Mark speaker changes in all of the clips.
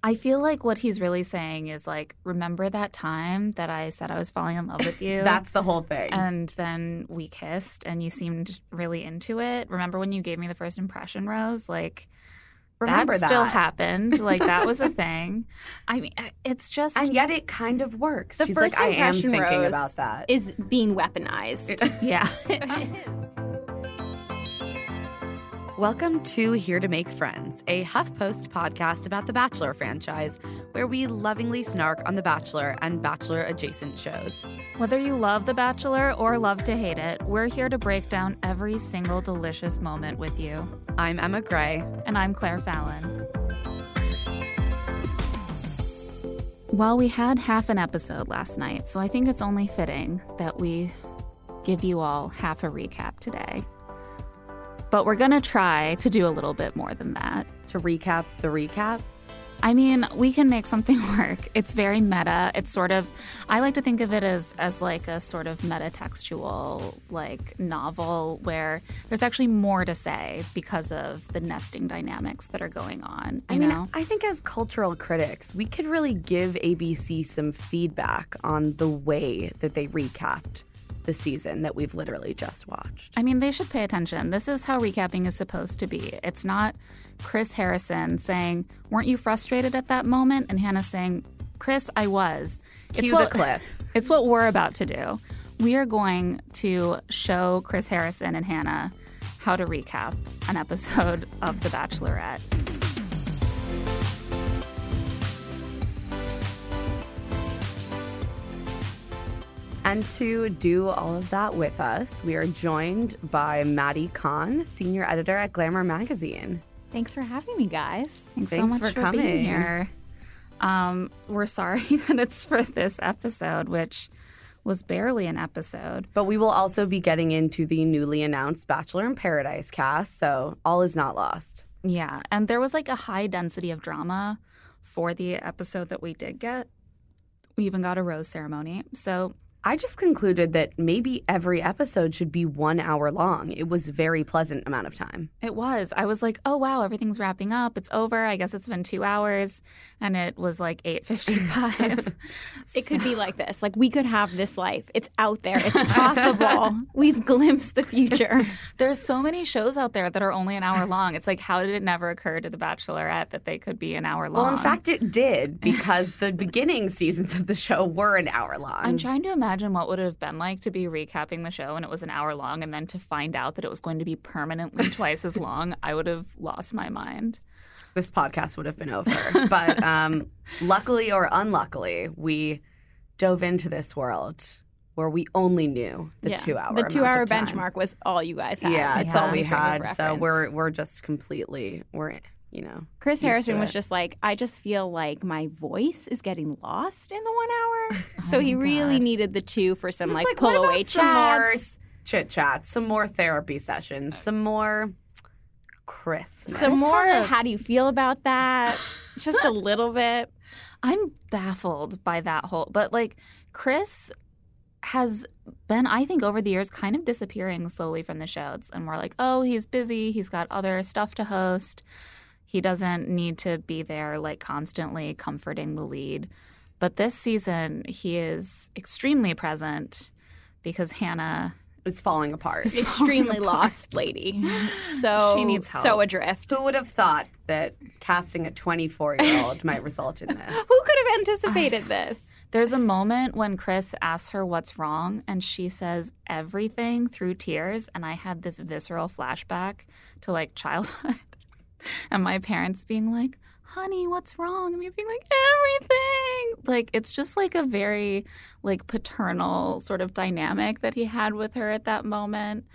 Speaker 1: I feel like what he's really saying is like, remember that time that I said I was falling in love with you?
Speaker 2: That's the whole thing.
Speaker 1: And then we kissed and you seemed really into it. Remember when you gave me the first impression, Rose? Like,
Speaker 2: Remember that
Speaker 1: still happened. Like, that was a thing. I mean, it's just...
Speaker 2: And yet it kind of works.
Speaker 3: The
Speaker 2: She's
Speaker 3: first
Speaker 2: like, I am
Speaker 3: impression,
Speaker 2: thinking
Speaker 3: Rose,
Speaker 2: about that.
Speaker 3: is being weaponized.
Speaker 1: Yeah.
Speaker 4: Welcome to Here to Make Friends, a HuffPost podcast about the Bachelor franchise, where we lovingly snark on The Bachelor and Bachelor-adjacent shows.
Speaker 1: Whether you love The Bachelor or love to hate it, we're here to break down every single delicious moment with you.
Speaker 4: I'm Emma Gray.
Speaker 1: And I'm Claire Fallon. Well, we had half an episode last night, so I think it's only fitting that we give you all half a recap today. But we're going to try to do a little bit more than that.
Speaker 2: To recap the recap?
Speaker 1: I mean, we can make something work. It's very meta. It's sort of, I like to think of it as like a sort of metatextual like novel where there's actually more to say because of the nesting dynamics that are going on. You know?
Speaker 2: I think as cultural critics, we could really give ABC some feedback on the way that they recapped the season that we've literally just watched.
Speaker 1: I mean, they should pay attention. This is how recapping is supposed to be. It's not Chris Harrison saying, weren't you frustrated at that moment? And Hannah saying, Chris, I was.
Speaker 2: Cue the clip.
Speaker 1: It's what we're about to do. We are going to show Chris Harrison and Hannah how to recap an episode of The Bachelorette.
Speaker 2: And to do all of that with us, we are joined by Maddie Kahn, senior editor at Glamour Magazine.
Speaker 3: Thanks for having me, guys.
Speaker 1: Thanks so much for
Speaker 2: coming.
Speaker 1: being here. We're sorry that it's for this episode, which was barely an episode.
Speaker 2: But we will also be getting into the newly announced Bachelor in Paradise cast, so all is not lost.
Speaker 1: Yeah, and there was like a high density of drama for the episode that we did get. We even got a rose ceremony, so...
Speaker 2: I just concluded that maybe every episode should be 1 hour long. It was a very pleasant amount of time.
Speaker 1: It was. I was like, oh, wow, everything's wrapping up. It's over. I guess it's been 2 hours. And it was like 8:55.
Speaker 3: It could be like this. Like, we could have this life. It's out there. It's possible. We've glimpsed the future.
Speaker 1: There's so many shows out there that are only an hour long. It's like, how did it never occur to The Bachelorette that they could be an hour long?
Speaker 2: Well, in fact, it did, because the beginning seasons of the show were an hour long.
Speaker 1: I'm trying to imagine what would it have been like to be recapping the show and it was an hour long, and then to find out that it was going to be permanently twice as long. I would have lost my mind.
Speaker 2: This podcast would have been over. But luckily or unluckily, we dove into this world where we only knew the 2 hour.
Speaker 3: The 2 hour
Speaker 2: time.
Speaker 3: benchmark was all you guys had.
Speaker 2: Yeah, it's all we
Speaker 3: frame of
Speaker 2: had. So
Speaker 3: reference.
Speaker 2: we're just completely
Speaker 3: Chris Harrison
Speaker 2: to
Speaker 3: was
Speaker 2: it.
Speaker 3: just like, I just feel like my voice is getting lost in the 1 hour. So he really needed the two for some like pull
Speaker 2: what
Speaker 3: away
Speaker 2: about some more
Speaker 3: chats.
Speaker 2: chit chats, some more therapy sessions, some more Christmas.
Speaker 3: Some more, how do you feel about that? Just a little bit.
Speaker 1: I'm baffled by that whole, but like Chris has been, I think, over the years kind of disappearing slowly from the shows. And we're like, oh, he's busy. He's got other stuff to host. He doesn't need to be there like constantly comforting the lead. But this season, he is extremely present because Hannah
Speaker 2: is falling apart.
Speaker 3: Extremely lost lady. So
Speaker 1: she needs help.
Speaker 3: So adrift.
Speaker 2: Who would have thought that casting a 24-year-old might result in this?
Speaker 3: Who could have anticipated this?
Speaker 1: There's a moment when Chris asks her what's wrong, and she says everything through tears. And I had this visceral flashback to like childhood and my parents being like, honey, what's wrong? And me being like, everything. Like, it's just like a very like paternal sort of dynamic that he had with her at that moment.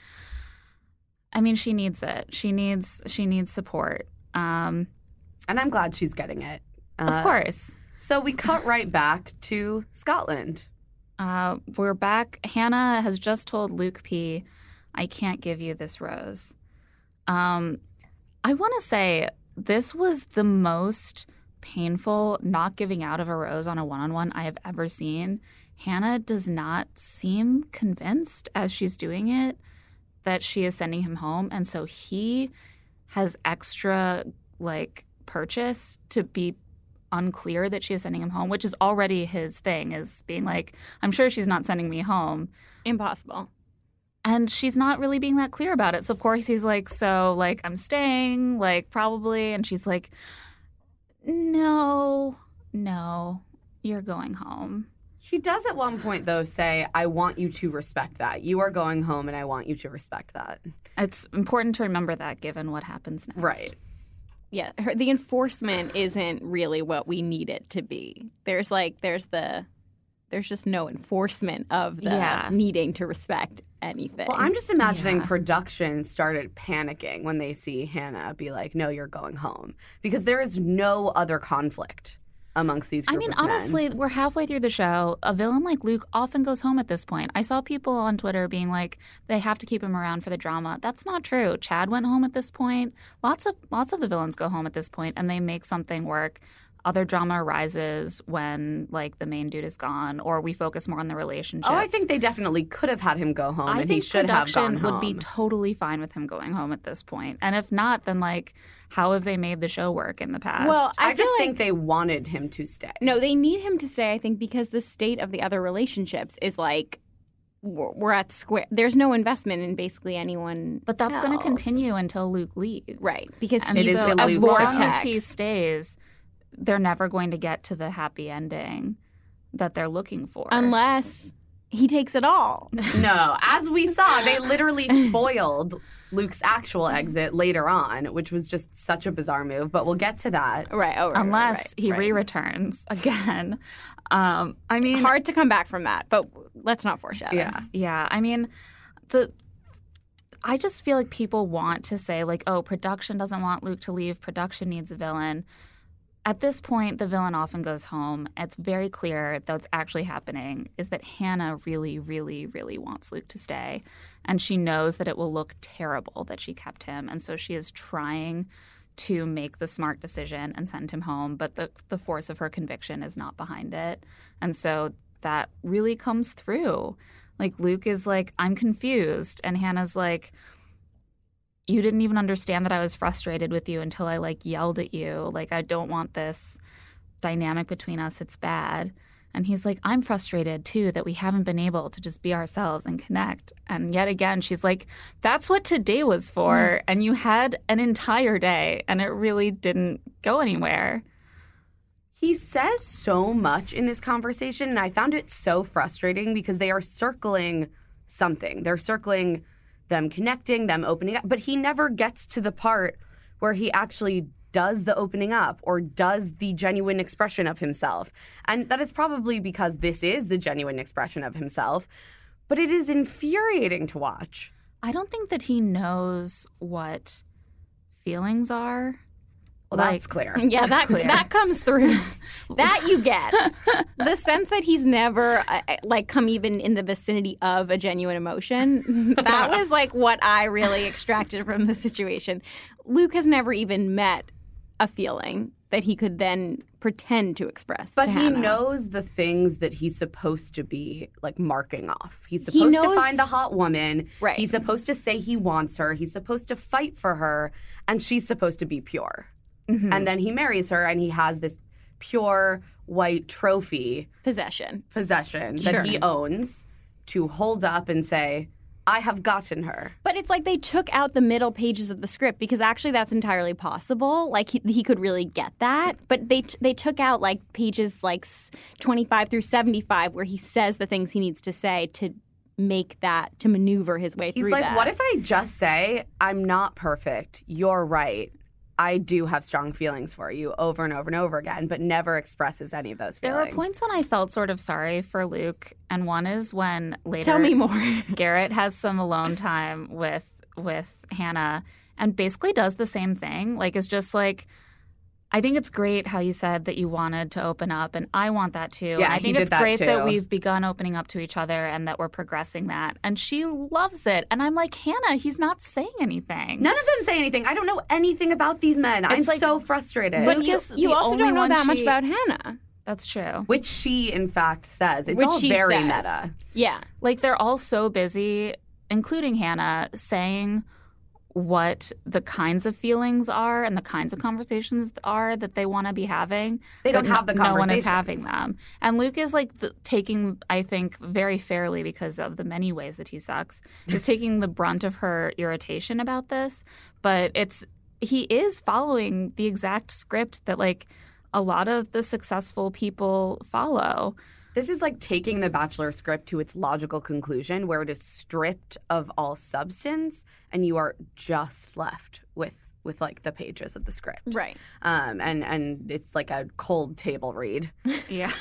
Speaker 1: I mean, she needs it. She needs support.
Speaker 2: And I'm glad she's getting it.
Speaker 1: Of course.
Speaker 2: So we cut right back to Scotland.
Speaker 1: We're back. Hannah has just told Luke P, I can't give you this rose. I want to say this was the most painful not giving out of a rose on a one-on-one I have ever seen. Hannah does not seem convinced as she's doing it that she is sending him home. And so he has extra like purchase to be unclear that she is sending him home, which is already his thing, is being like, I'm sure she's not sending me home.
Speaker 3: Impossible.
Speaker 1: And she's not really being that clear about it. So, of course, he's like, so, like, I'm staying, like, probably. And she's like, no, you're going home.
Speaker 2: She does at one point, though, say, I want you to respect that. You are going home, and I want you to respect that.
Speaker 1: It's important to remember that given what happens next.
Speaker 2: Right.
Speaker 3: Yeah, the enforcement isn't really what we need it to be. There's just no enforcement of the needing to respect anything.
Speaker 2: Well, I'm just imagining production started panicking when they see Hannah be like, no, you're going home. Because there is no other conflict amongst these group of men.
Speaker 1: Honestly, we're halfway through the show. A villain like Luke often goes home at this point. I saw people on Twitter being like, they have to keep him around for the drama. That's not true. Chad went home at this point. Lots of the villains go home at this point, and they make something work. Other drama arises when, like, the main dude is gone, or we focus more on the relationships.
Speaker 2: Oh, I think they definitely could have had him go home, and he should have gone home.
Speaker 1: Would be totally fine with him going home at this point. And if not, then, like, how have they made the show work in the past?
Speaker 3: Well,
Speaker 2: I just think they wanted him to stay.
Speaker 3: No, they need him to stay, I think, because the state of the other relationships is like, we're at square. There's no investment in basically anyone.
Speaker 1: But that's going to continue until Luke leaves.
Speaker 3: Right. Because
Speaker 2: it is the
Speaker 1: as
Speaker 2: Luke
Speaker 1: long
Speaker 2: show.
Speaker 1: as he stays, they're never going to get to the happy ending that they're looking for.
Speaker 3: Unless he takes it all.
Speaker 2: No, as we saw, they literally spoiled Luke's actual exit later on, which was just such a bizarre move. But we'll get to that.
Speaker 3: Right. Oh, right,
Speaker 1: Unless he re-returns again. I mean,
Speaker 3: hard to come back from that, but let's not foreshadow.
Speaker 1: Yeah. I mean, I just feel like people want to say, like, oh, production doesn't want Luke to leave. Production needs a villain. At this point, the villain often goes home. It's very clear that what's actually happening is that Hannah really, really, really wants Luke to stay. And she knows that it will look terrible that she kept him. And so she is trying to make the smart decision and send him home. But the force of her conviction is not behind it. And so that really comes through. Like, Luke is like, I'm confused. And Hannah's like, you didn't even understand that I was frustrated with you until I, like, yelled at you. Like, I don't want this dynamic between us. It's bad. And he's like, I'm frustrated, too, that we haven't been able to just be ourselves and connect. And yet again, she's like, that's what today was for. And you had an entire day, and it really didn't go anywhere.
Speaker 2: He says so much in this conversation, and I found it so frustrating because they are circling something. They're circling them connecting, them opening up. But he never gets to the part where he actually does the opening up or does the genuine expression of himself. And that is probably because this is the genuine expression of himself. But it is infuriating to watch.
Speaker 1: I don't think that he knows what feelings are.
Speaker 2: Well, that's clear.
Speaker 3: Yeah, that comes through. That you get. The sense that he's never, come even in the vicinity of a genuine emotion, that was, like, what I really extracted from the situation. Luke has never even met a feeling that he could then pretend to express
Speaker 2: But
Speaker 3: to
Speaker 2: he
Speaker 3: Hannah.
Speaker 2: knows the things that he's supposed to be, like, marking off. He's supposed to find the hot woman.
Speaker 3: Right.
Speaker 2: He's supposed to say he wants her. He's supposed to fight for her. And she's supposed to be pure. Mm-hmm. And then he marries her, and he has this pure white trophy
Speaker 3: possession
Speaker 2: that he owns to hold up and say, I have gotten her.
Speaker 3: But it's like they took out the middle pages of the script because actually that's entirely possible. Like he could really get that. But they took out, like, pages like 25 through 75 where he says the things he needs to say to make that, to maneuver his way through that.
Speaker 2: He's like, what if I just say, I'm not perfect, you're right, I do have strong feelings for you, over and over and over again, but never expresses any of those feelings.
Speaker 1: There were points when I felt sort of sorry for Luke, and one is when later
Speaker 3: Tell me more.
Speaker 1: Garrett has some alone time with Hannah and basically does the same thing. Like, it's just like, I think it's great how you said that you wanted to open up, and I want that too.
Speaker 2: Yeah,
Speaker 1: and I think it's
Speaker 2: that
Speaker 1: great
Speaker 2: too.
Speaker 1: that we've begun opening up to each other and that we're progressing that. And she loves it. And I'm like, Hannah, he's not saying anything.
Speaker 2: None of them say anything. I don't know anything about these men. I'm
Speaker 1: like,
Speaker 2: so frustrated.
Speaker 3: But you also don't know that much about Hannah.
Speaker 1: That's true.
Speaker 2: Which she, in fact, says. It's
Speaker 3: Which
Speaker 2: all
Speaker 3: she
Speaker 2: very
Speaker 3: says.
Speaker 2: meta.
Speaker 3: Yeah.
Speaker 1: Like, they're all so busy, including Hannah, saying what the kinds of feelings are and the kinds of conversations are that they want to be having.
Speaker 2: They don't have the
Speaker 1: No one is
Speaker 2: conversations.
Speaker 1: having them. And Luke is like taking, I think, very fairly because of the many ways that he sucks, is taking the brunt of her irritation about this. But he is following the exact script that like a lot of the successful people follow.
Speaker 2: This is like taking the Bachelor script to its logical conclusion where it is stripped of all substance and you are just left with like the pages of the script.
Speaker 3: Right.
Speaker 2: And it's like a cold table read.
Speaker 1: Yeah.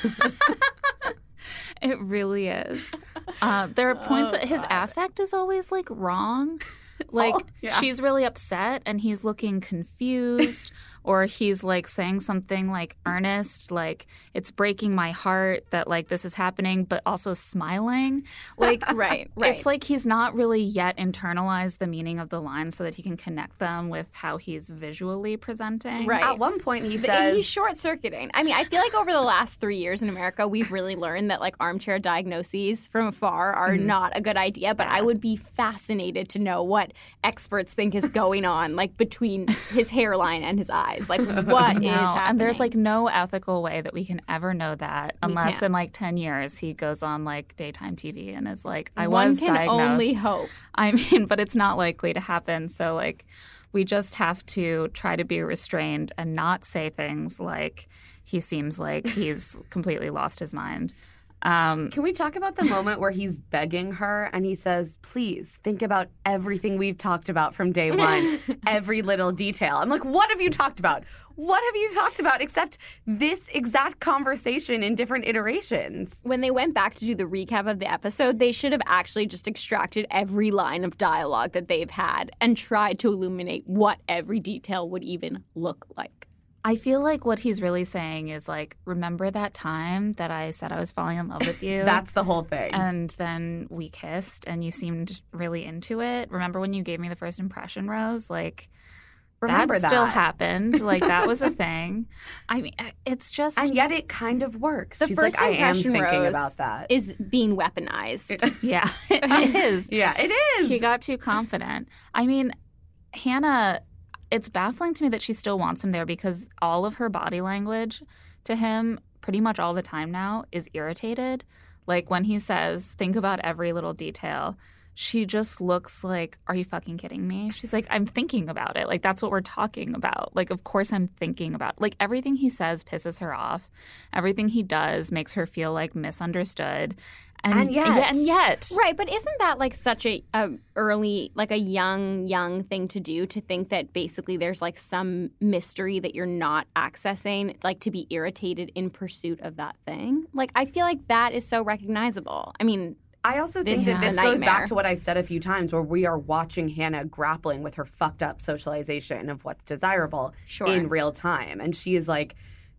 Speaker 1: It really is. There are points that his affect is always like wrong. Like she's really upset and he's looking confused, or he's like saying something like earnest, like it's breaking my heart that like this is happening, but also smiling. Like
Speaker 3: Right.
Speaker 1: it's like he's not really yet internalized the meaning of the lines so that he can connect them with how he's visually presenting.
Speaker 3: Right.
Speaker 2: At one point he says
Speaker 3: He's short-circuiting. I mean, I feel like over the last 3 years in America, we've really learned that like armchair diagnoses from afar are not a good idea. But I would be fascinated to know what experts think is going on, like between his hairline and his eyes. Like, what is happening?
Speaker 1: And there's like no ethical way that we can ever know that unless
Speaker 3: can't.
Speaker 1: in like 10 years he goes on like daytime TV and is like, I
Speaker 3: One
Speaker 1: was
Speaker 3: can
Speaker 1: diagnosed.
Speaker 3: only hope.
Speaker 1: I mean, but it's not likely to happen. So like we just have to try to be restrained and not say things like he seems like he's completely lost his mind.
Speaker 2: Can we talk about the moment where he's begging her and he says, please think about everything we've talked about from day one, every little detail. I'm like, what have you talked about? What have you talked about except this exact conversation in different iterations?
Speaker 3: When they went back to do the recap of the episode, they should have actually just extracted every line of dialogue that they've had and tried to illuminate what every detail would even look like.
Speaker 1: I feel like what he's really saying is like, remember that time that I said I was falling in love with you?
Speaker 2: That's the whole thing.
Speaker 1: And then we kissed and you seemed really into it. Remember when you gave me the first impression, Rose? Like,
Speaker 2: Remember
Speaker 1: that still
Speaker 2: that.
Speaker 1: happened. Like, that was a thing. I mean, it's just...
Speaker 2: And yet it kind of works.
Speaker 3: The
Speaker 2: She's
Speaker 3: first
Speaker 2: like, I am
Speaker 3: impression,
Speaker 2: thinking
Speaker 3: Rose,
Speaker 2: about that.
Speaker 3: is being weaponized.
Speaker 1: Yeah, it is.
Speaker 2: Yeah, it is.
Speaker 1: He got too confident. I mean, Hannah, it's baffling to me that she still wants him there because all of her body language to him pretty much all the time now is irritated. Like when he says, think about every little detail, she just looks like, are you fucking kidding me? She's like, I'm thinking about it. Like, that's what we're talking about. Like, of course I'm thinking about it. Like, everything he says pisses her off. Everything he does makes her feel like misunderstood.
Speaker 2: And yet.
Speaker 1: Yeah, and yet.
Speaker 3: Right, but isn't that like such a early, like a young thing to do, to think that basically there's like some mystery that you're not accessing, like to be irritated in pursuit of that thing? Like, I feel like that is so recognizable. I mean,
Speaker 2: I also
Speaker 3: This
Speaker 2: think that
Speaker 3: is
Speaker 2: this
Speaker 3: a
Speaker 2: goes
Speaker 3: nightmare.
Speaker 2: back to what I've said a few times where we are watching Hannah grappling with her fucked up socialization of what's desirable
Speaker 3: Sure.
Speaker 2: in real time. And she is like,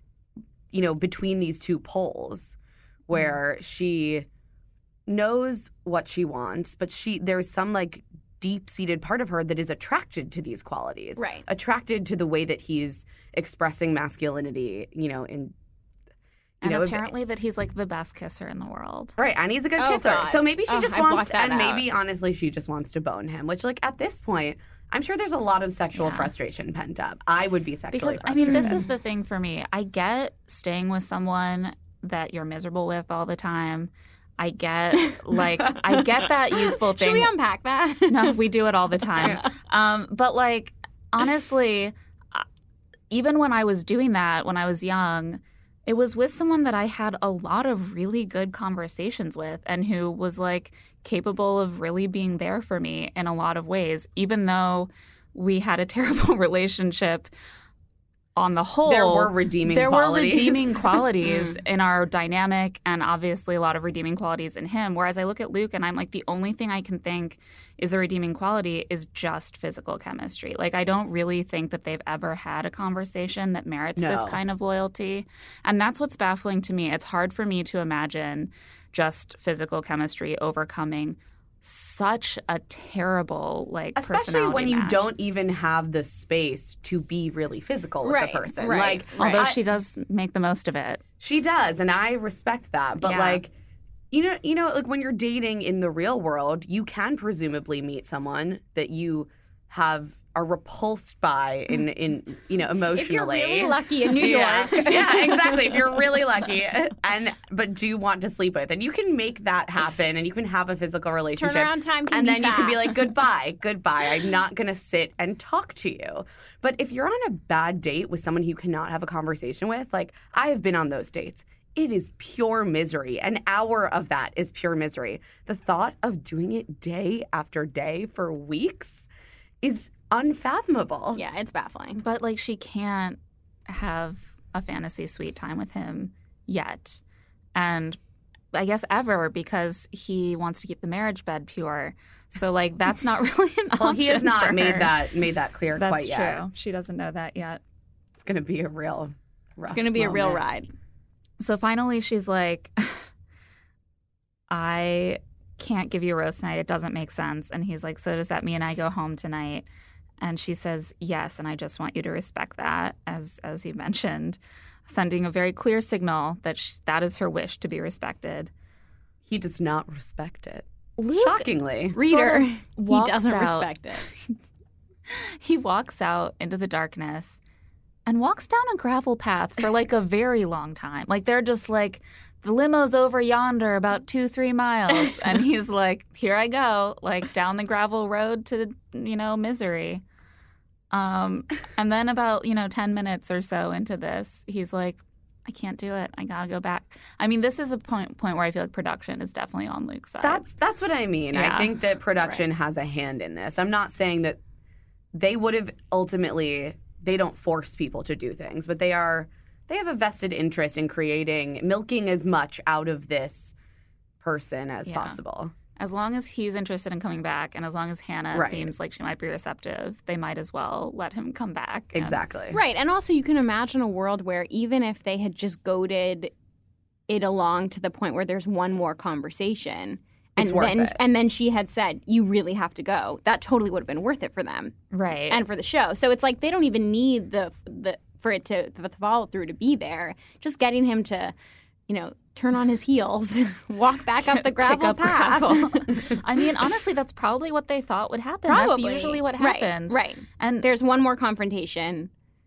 Speaker 2: you know, between these two poles where she knows what she wants, but there's some like deep-seated part of her that is attracted to these qualities.
Speaker 3: Right.
Speaker 2: Attracted to the way that he's expressing masculinity, you know, in
Speaker 1: And
Speaker 2: know,
Speaker 1: apparently that he's like the best kisser in the world.
Speaker 2: right, and he's a good
Speaker 3: Oh,
Speaker 2: kisser.
Speaker 3: God.
Speaker 2: So maybe she
Speaker 3: Oh,
Speaker 2: just
Speaker 3: I
Speaker 2: wants,
Speaker 3: blocked that
Speaker 2: and maybe
Speaker 3: out.
Speaker 2: honestly she just wants to bone him. Which, like at this point, I'm sure there's a lot of sexual
Speaker 1: Yeah.
Speaker 2: frustration pent up. I would be sexually
Speaker 1: Because, I
Speaker 2: frustrated.
Speaker 1: mean, this is the thing for me. I get staying with someone that you're miserable with all the time. I get, I get that youthful thing.
Speaker 3: should we unpack that?
Speaker 1: No, we do it all the time. But, like, honestly, even when I was doing that when I was young, it was with someone that I had a lot of really good conversations with and who was, like, capable of really being there for me in a lot of ways, even though we had a terrible relationship on the whole.
Speaker 2: There were redeeming
Speaker 1: qualities in our dynamic, and obviously a lot of redeeming qualities in him. Whereas I look at Luke and I'm like, the only thing I can think is a redeeming quality is just physical chemistry. Like, I don't really think that they've ever had a conversation that merits this
Speaker 2: No.
Speaker 1: kind of loyalty. And that's what's baffling to me. It's hard for me to imagine just physical chemistry overcoming such a terrible, like,
Speaker 2: Especially when
Speaker 1: personality
Speaker 2: you
Speaker 1: match.
Speaker 2: don't even have the space to be really physical with
Speaker 3: Right,
Speaker 2: the person.
Speaker 3: right,
Speaker 2: Like,
Speaker 3: right.
Speaker 1: Although she does make the most of it.
Speaker 2: she does, and I respect that. But
Speaker 1: Yeah.
Speaker 2: like, you know, like when you're dating in the real world, you can presumably meet someone that you are repulsed by in you know, emotionally.
Speaker 3: If you're really lucky in New York.
Speaker 2: Yeah, exactly. If you're really lucky but do want to sleep with, and you can make that happen, and you can have a physical relationship.
Speaker 3: Turnaround time can
Speaker 2: and
Speaker 3: be
Speaker 2: then you can be like,
Speaker 3: fast.
Speaker 2: goodbye. I'm not going to sit and talk to you. But if you're on a bad date with someone you cannot have a conversation with, like I have been on those dates. It is pure misery. An hour of that is pure misery. The thought of doing it day after day for weeks is unfathomable.
Speaker 3: Yeah, it's baffling.
Speaker 1: But like she can't have a fantasy sweet time with him yet. And I guess ever, because he wants to keep the marriage bed pure. So like that's not really an option.
Speaker 2: Well, he has not
Speaker 1: for
Speaker 2: made
Speaker 1: her.
Speaker 2: that clear
Speaker 1: That's
Speaker 2: quite yet.
Speaker 1: true. She doesn't know that yet.
Speaker 2: It's going to be a real rough
Speaker 3: It's going to be a real
Speaker 2: moment.
Speaker 3: ride.
Speaker 1: So finally she's like, I can't give you a roast night. It doesn't make sense. And he's like, so does that mean I go home tonight? And she says, yes, and I just want you to respect that, as you mentioned, sending a very clear signal that that is her wish to be respected.
Speaker 2: He does not respect it.
Speaker 1: Luke,
Speaker 2: Shockingly.
Speaker 3: Reader,
Speaker 1: he
Speaker 3: he doesn't
Speaker 1: out.
Speaker 3: respect it.
Speaker 1: He walks out into the darkness and walks down a gravel path for like a very long time. Like they're just like, the limo's over yonder about 2-3 miles. And he's like, here I go, like down the gravel road to, you know, misery. And then about, 10 minutes or so into this, he's like, I can't do it. I got to go back. I mean, this is a point where I feel like production is definitely on Luke's side.
Speaker 2: That's what I mean.
Speaker 1: Yeah.
Speaker 2: I think that production has a hand in this. I'm not saying that they would have ultimately, they don't force people to do things, but they have a vested interest in milking as much out of this person as possible.
Speaker 1: As long as he's interested in coming back, and as long as Hannah seems like she might be receptive, they might as well let him come back.
Speaker 2: Exactly.
Speaker 3: Right. And also you can imagine a world where even if they had just goaded it along to the point where there's one more conversation,
Speaker 2: It's worth it.
Speaker 3: and then she had said, you really have to go, that totally would have been worth it for them.
Speaker 1: Right.
Speaker 3: And for the show. So it's like they don't even need the for it to the follow through to be there. Just getting him to, turn on his heels, walk back up the gravel
Speaker 1: Pick up
Speaker 3: path.
Speaker 1: gravel. I mean, honestly, that's probably what they thought would happen.
Speaker 3: Probably.
Speaker 1: That's usually what
Speaker 3: Right,
Speaker 1: happens.
Speaker 3: right.
Speaker 1: And
Speaker 3: There's one more confrontation,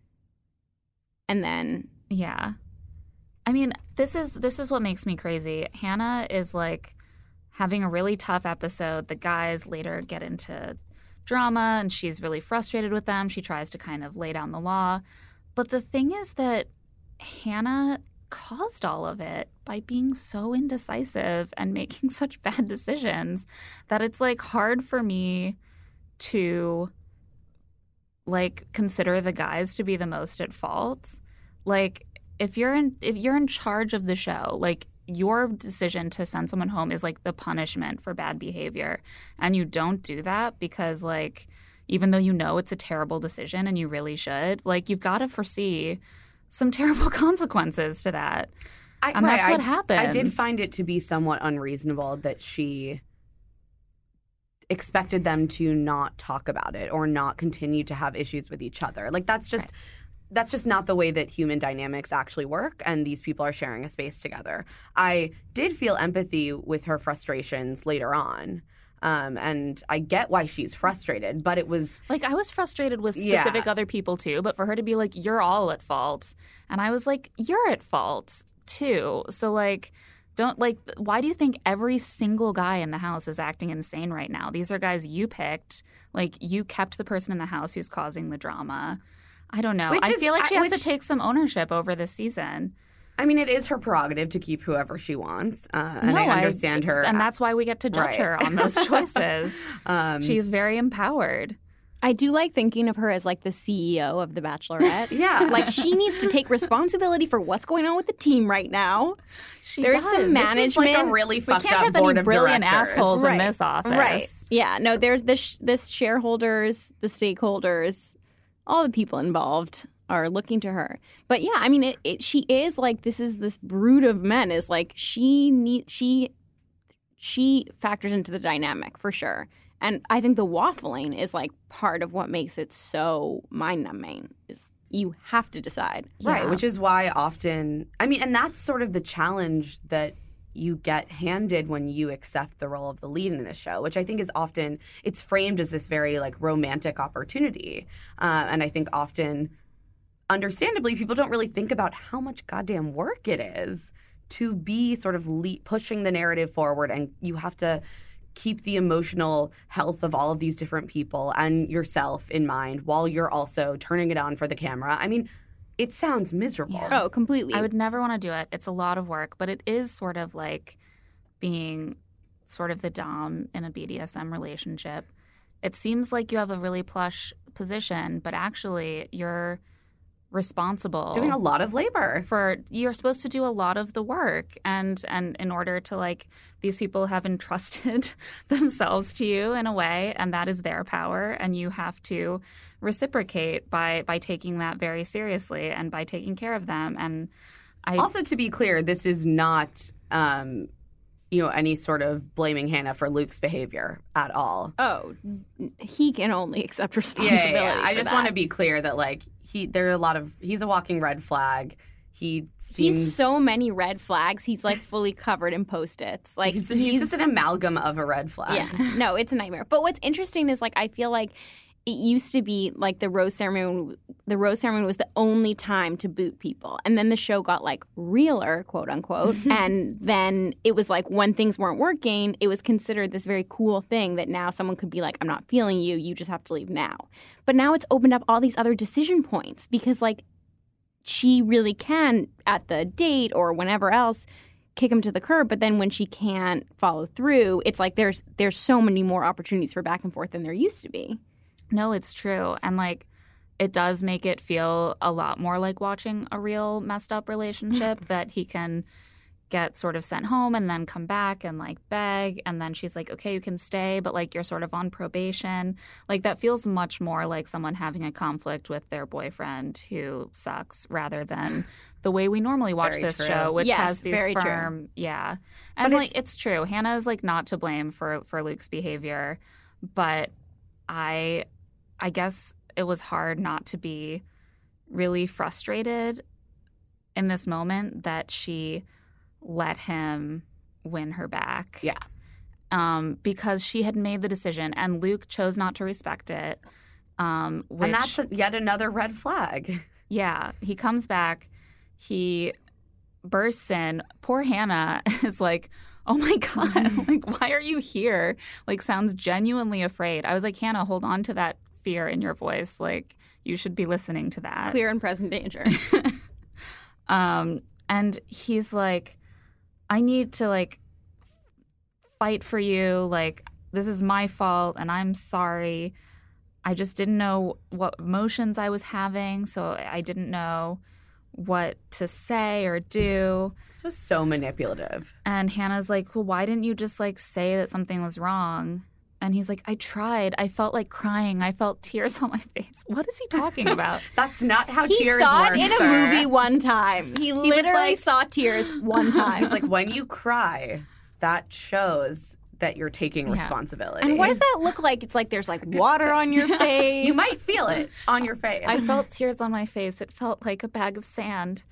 Speaker 3: and then
Speaker 1: yeah. I mean, this is what makes me crazy. Hannah is like having a really tough episode. The guys later get into drama and she's really frustrated with them. She tries to kind of lay down the law. But the thing is that Hannah caused all of it by being so indecisive and making such bad decisions that it's like hard for me to like consider the guys to be the most at fault. Like if you're in charge of the show, like your decision to send someone home is like the punishment for bad behavior, and you don't do that because like even though you know it's a terrible decision and you really should, like you've got to foresee some terrible consequences to that. And that's what happens.
Speaker 2: I did find it to be somewhat unreasonable that she expected them to not talk about it or not continue to have issues with each other. Like that's just not the way that human dynamics actually work, and these people are sharing a space together. I did feel empathy with her frustrations later on. And I get why she's frustrated, but it was...
Speaker 1: Like, I was frustrated with specific other people, too, but for her to be like, you're all at fault. And I was like, you're at fault, too. So, like, why do you think every single guy in the house is acting insane right now? These are guys you picked. Like, you kept the person in the house who's causing the drama. I don't know. I feel like she has to take some ownership over this season.
Speaker 2: I mean, it is her prerogative to keep whoever she wants, and I understand her.
Speaker 1: And that's why we get to judge her on those choices. She is very empowered.
Speaker 3: I do like thinking of her as like the CEO of The Bachelorette.
Speaker 2: Yeah.
Speaker 3: Like she needs to take responsibility for what's going on with the team right now. There's
Speaker 1: does.
Speaker 3: some
Speaker 1: This
Speaker 3: management.
Speaker 2: This is like a really
Speaker 1: We
Speaker 2: fucked
Speaker 1: can't
Speaker 2: up
Speaker 1: have
Speaker 2: board
Speaker 1: any
Speaker 2: of
Speaker 1: brilliant
Speaker 2: directors.
Speaker 1: assholes
Speaker 3: Right.
Speaker 1: in this office.
Speaker 3: Right. Yeah. No, there's this shareholders, the stakeholders, all the people involved are looking to her. But yeah, I mean, she is like, this brood of men is like, she factors into the dynamic for sure. And I think the waffling is like part of what makes it so mind-numbing is you have to decide.
Speaker 2: Right,
Speaker 1: Yeah.
Speaker 2: which is why often, I mean, and that's sort of the challenge that you get handed when you accept the role of the lead in this show, which I think is often, it's framed as this very like romantic opportunity. And I think often, understandably, people don't really think about how much goddamn work it is to be sort of pushing the narrative forward. And you have to keep the emotional health of all of these different people and yourself in mind while you're also turning it on for the camera. I mean, it sounds miserable.
Speaker 1: Yeah.
Speaker 3: Oh, completely.
Speaker 1: I would never want to do it. It's a lot of work, but it is sort of like being sort of the dom in a BDSM relationship. It seems like you have a really plush position, but actually you're responsible
Speaker 2: Doing a lot of labor.
Speaker 1: You're supposed to do a lot of the work, and in order to, like, these people have entrusted themselves to you in a way, and that is their power, and you have to reciprocate by taking that very seriously and by taking care of them. And
Speaker 2: also, to be clear, this is not any sort of blaming Hannah for Luke's behavior at all.
Speaker 3: Oh, he can only accept responsibility.
Speaker 2: Yeah. I just
Speaker 3: that.
Speaker 2: want to be clear that like he's a walking red flag. He's
Speaker 3: so many red flags. He's like fully covered in Post-its. Like
Speaker 2: he's just an amalgam of a red flag.
Speaker 3: Yeah, no, it's a nightmare. But what's interesting is like I feel like it used to be like the rose ceremony. The rose ceremony was the only time to boot people, and then the show got like realer, quote unquote. And then it was like when things weren't working, it was considered this very cool thing that now someone could be like, "I'm not feeling you. You just have to leave now." But now it's opened up all these other decision points because like she really can at the date or whenever else kick him to the curb, but then when she can't follow through, it's like there's so many more opportunities for back and forth than there used to be.
Speaker 1: No, it's true. And, like, it does make it feel a lot more like watching a real messed up relationship that he can get sort of sent home and then come back and, like, beg. And then she's like, okay, you can stay, but, like, you're sort of on probation. Like, that feels much more like someone having a conflict with their boyfriend who sucks rather than the way we normally watch this show, which has these firm – yeah. And, like, it's true. Hannah is, like, not to blame for Luke's behavior, but I guess it was hard not to be really frustrated in this moment that she let him win her back.
Speaker 2: Yeah.
Speaker 1: Because she had made the decision and Luke chose not to respect it.
Speaker 2: And that's yet another red flag.
Speaker 1: Yeah. He comes back. He bursts in. Poor Hannah is like, oh my God, like, why are you here? Like, sounds genuinely afraid. I was like, Hannah, hold on to that fear in your voice. Like, you should be listening to that.
Speaker 3: Clear and present danger.
Speaker 1: And he's like, I need to, like, fight for you. Like, this is my fault and I'm sorry. I just didn't know what emotions I was having, so I didn't know what to say or do.
Speaker 2: This was so manipulative.
Speaker 1: And Hannah's like, well, why didn't you just, like, say that something was wrong? And he's like, I tried. I felt like crying. I felt tears on my face. What is he talking about?
Speaker 2: That's not how
Speaker 3: he
Speaker 2: tears
Speaker 3: saw
Speaker 2: work,
Speaker 3: it in
Speaker 2: sir.
Speaker 3: a movie one time. He literally saw tears one time.
Speaker 2: He's like, when you cry, that shows that you're taking responsibility.
Speaker 3: And what does that look like? It's like there's like water on your face.
Speaker 2: You might feel it on your face.
Speaker 1: I felt tears on my face. It felt like a bag of sand.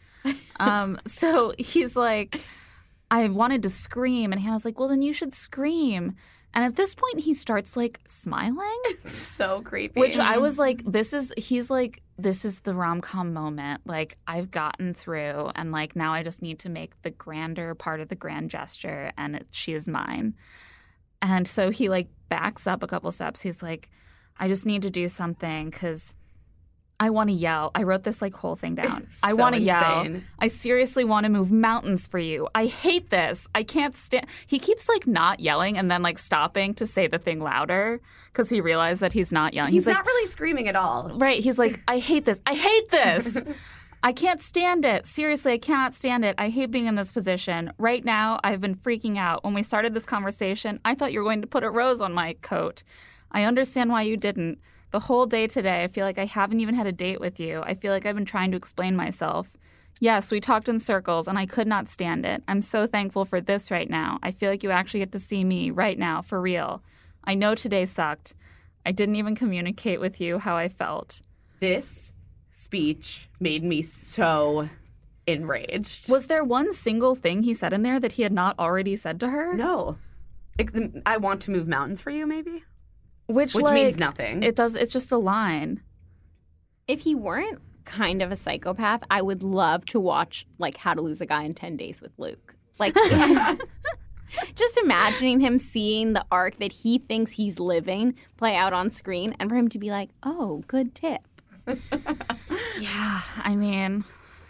Speaker 1: So he's like, I wanted to scream. And Hannah's like, well, then you should scream. And at this point, he starts, like, smiling.
Speaker 2: So creepy.
Speaker 1: Which I was like, this is the rom-com moment. Like, I've gotten through, and, like, now I just need to make the grander part of the grand gesture, and she is mine. And so he, like, backs up a couple steps. He's like, I just need to do something because I want to yell. I wrote this, like, whole thing down. I want to yell. I seriously want to move mountains for you. I hate this. I can't stand. He keeps, like, not yelling and then, like, stopping to say the thing louder because he realized that he's not yelling.
Speaker 2: He's
Speaker 1: like,
Speaker 2: not really screaming at all.
Speaker 1: Right. He's like, I hate this. I hate this. I can't stand it. Seriously, I cannot stand it. I hate being in this position. Right now, I've been freaking out. When we started this conversation, I thought you were going to put a rose on my coat. I understand why you didn't. The whole day today, I feel like I haven't even had a date with you. I feel like I've been trying to explain myself. Yes, we talked in circles, and I could not stand it. I'm so thankful for this right now. I feel like you actually get to see me right now, for real. I know today sucked. I didn't even communicate with you how I felt.
Speaker 2: This speech made me so enraged.
Speaker 1: Was there one single thing he said in there that he had not already said to her?
Speaker 2: No. I want to move mountains for you, maybe?
Speaker 1: Which
Speaker 2: Which means nothing.
Speaker 1: It's just a line.
Speaker 3: If he weren't kind of a psychopath, I would love to watch like How to Lose a Guy in 10 Days with Luke. Like just imagining him seeing the arc that he thinks he's living play out on screen and for him to be like, "Oh, good tip."
Speaker 1: Yeah, I mean,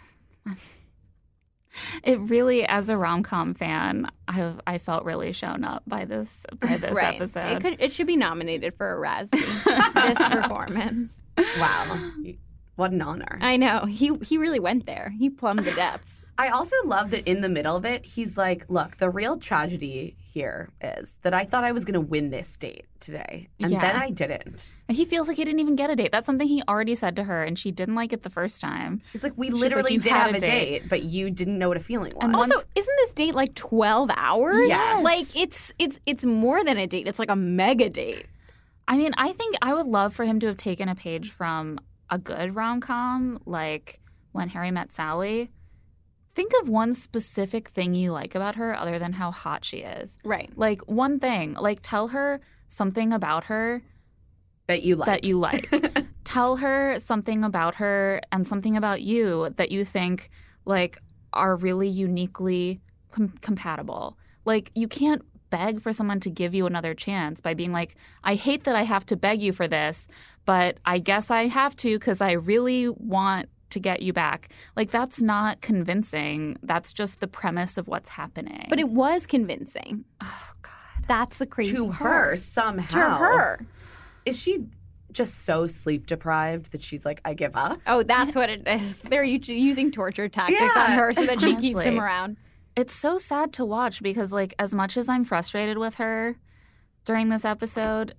Speaker 1: it really, as a rom-com fan, I felt really shown up by this
Speaker 3: Right.
Speaker 1: episode.
Speaker 3: It should be nominated for a Razzie. This performance.
Speaker 2: Wow. What an honor.
Speaker 3: I know. He really went there. He plumbed the depths.
Speaker 2: I also love that in the middle of it, he's like, look, the real tragedy here is that I thought I was going to win this date today. And
Speaker 1: Yeah.
Speaker 2: then I didn't.
Speaker 1: He feels like he didn't even get a date. That's something he already said to her, and she didn't like it the first time.
Speaker 2: She's like, we
Speaker 1: She's
Speaker 2: literally
Speaker 1: like, "You
Speaker 2: did
Speaker 1: had
Speaker 2: have
Speaker 1: a
Speaker 2: a date, but you didn't know what a feeling was.
Speaker 1: And
Speaker 3: Also,
Speaker 1: once-
Speaker 3: isn't this date like 12 hours?
Speaker 2: Yes.
Speaker 3: Like it's more than a date. It's like a mega date.
Speaker 1: I mean, I think I would love for him to have taken a page from a good rom-com, like When Harry Met Sally. Think of one specific thing you like about her other than how hot she is.
Speaker 3: Right.
Speaker 1: Like, one thing. Like, tell her something about her
Speaker 2: that you like.
Speaker 1: that you like. Tell her something about her and something about you that you think, like, are really uniquely compatible. Like, you can't beg for someone to give you another chance by being like, I hate that I have to beg you for this, but I guess I have to because I really want to get you back. Like, that's not convincing. That's just the premise of what's happening.
Speaker 3: But it was convincing.
Speaker 1: oh, God.
Speaker 3: That's the crazy
Speaker 2: to
Speaker 3: part.
Speaker 2: her somehow.
Speaker 3: To her.
Speaker 2: Is she just so sleep deprived that she's like, I give up?
Speaker 3: Oh, that's what it is. They're using torture tactics
Speaker 2: Yeah.
Speaker 3: on her so that she keeps him
Speaker 1: Honestly.
Speaker 3: around.
Speaker 1: It's so sad to watch because, like, as much as I'm frustrated with her during this episode,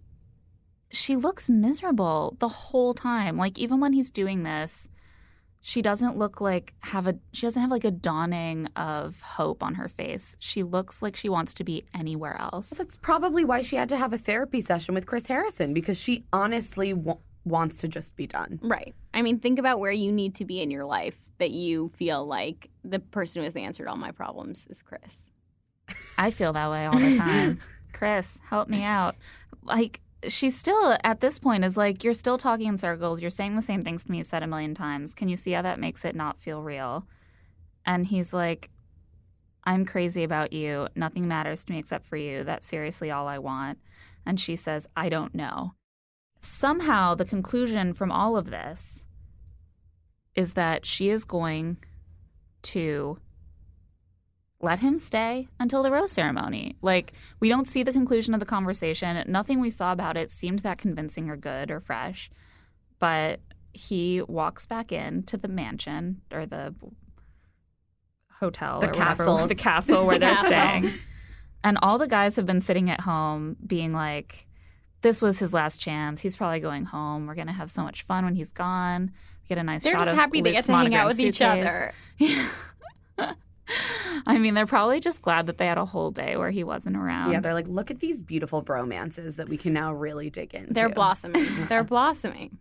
Speaker 1: she looks miserable the whole time. Like, even when he's doing this, she doesn't look like she doesn't have like a dawning of hope on her face. She looks like she wants to be anywhere else.
Speaker 2: That's probably why she had to have a therapy session with Chris Harrison, because she honestly wants to just be done.
Speaker 3: Right. I mean, think about where you need to be in your life that you feel like the person who has answered all my problems is Chris.
Speaker 1: I feel that way all the time. Chris, help me out. Like, she's still, at this point, is like, you're still talking in circles. You're saying the same things to me you've said a million times. Can you see how that makes it not feel real? And he's like, I'm crazy about you. Nothing matters to me except for you. That's seriously all I want. And she says, I don't know. Somehow, the conclusion from all of this is that she is going to let him stay until the rose ceremony. Like, we don't see the conclusion of the conversation. Nothing we saw about it seemed that convincing or good or fresh. But he walks back into the mansion or the hotel
Speaker 2: The
Speaker 1: or whatever,
Speaker 2: castle.
Speaker 1: the castle where they're
Speaker 3: Castle.
Speaker 1: staying. And all the guys have been sitting at home being like, this was his last chance. He's probably going home. We're going to have so much fun when he's gone. We get a nice
Speaker 3: They're
Speaker 1: shot
Speaker 3: just
Speaker 1: of
Speaker 3: happy they get
Speaker 1: Luke's
Speaker 3: to hang out
Speaker 1: monogrammed
Speaker 3: with each
Speaker 1: suitcase.
Speaker 3: other.
Speaker 1: I mean, they're probably just glad that they had a whole day where he wasn't around.
Speaker 2: Yeah, they're like, look at these beautiful bromances that we can now really dig into.
Speaker 3: They're blossoming. They're blossoming.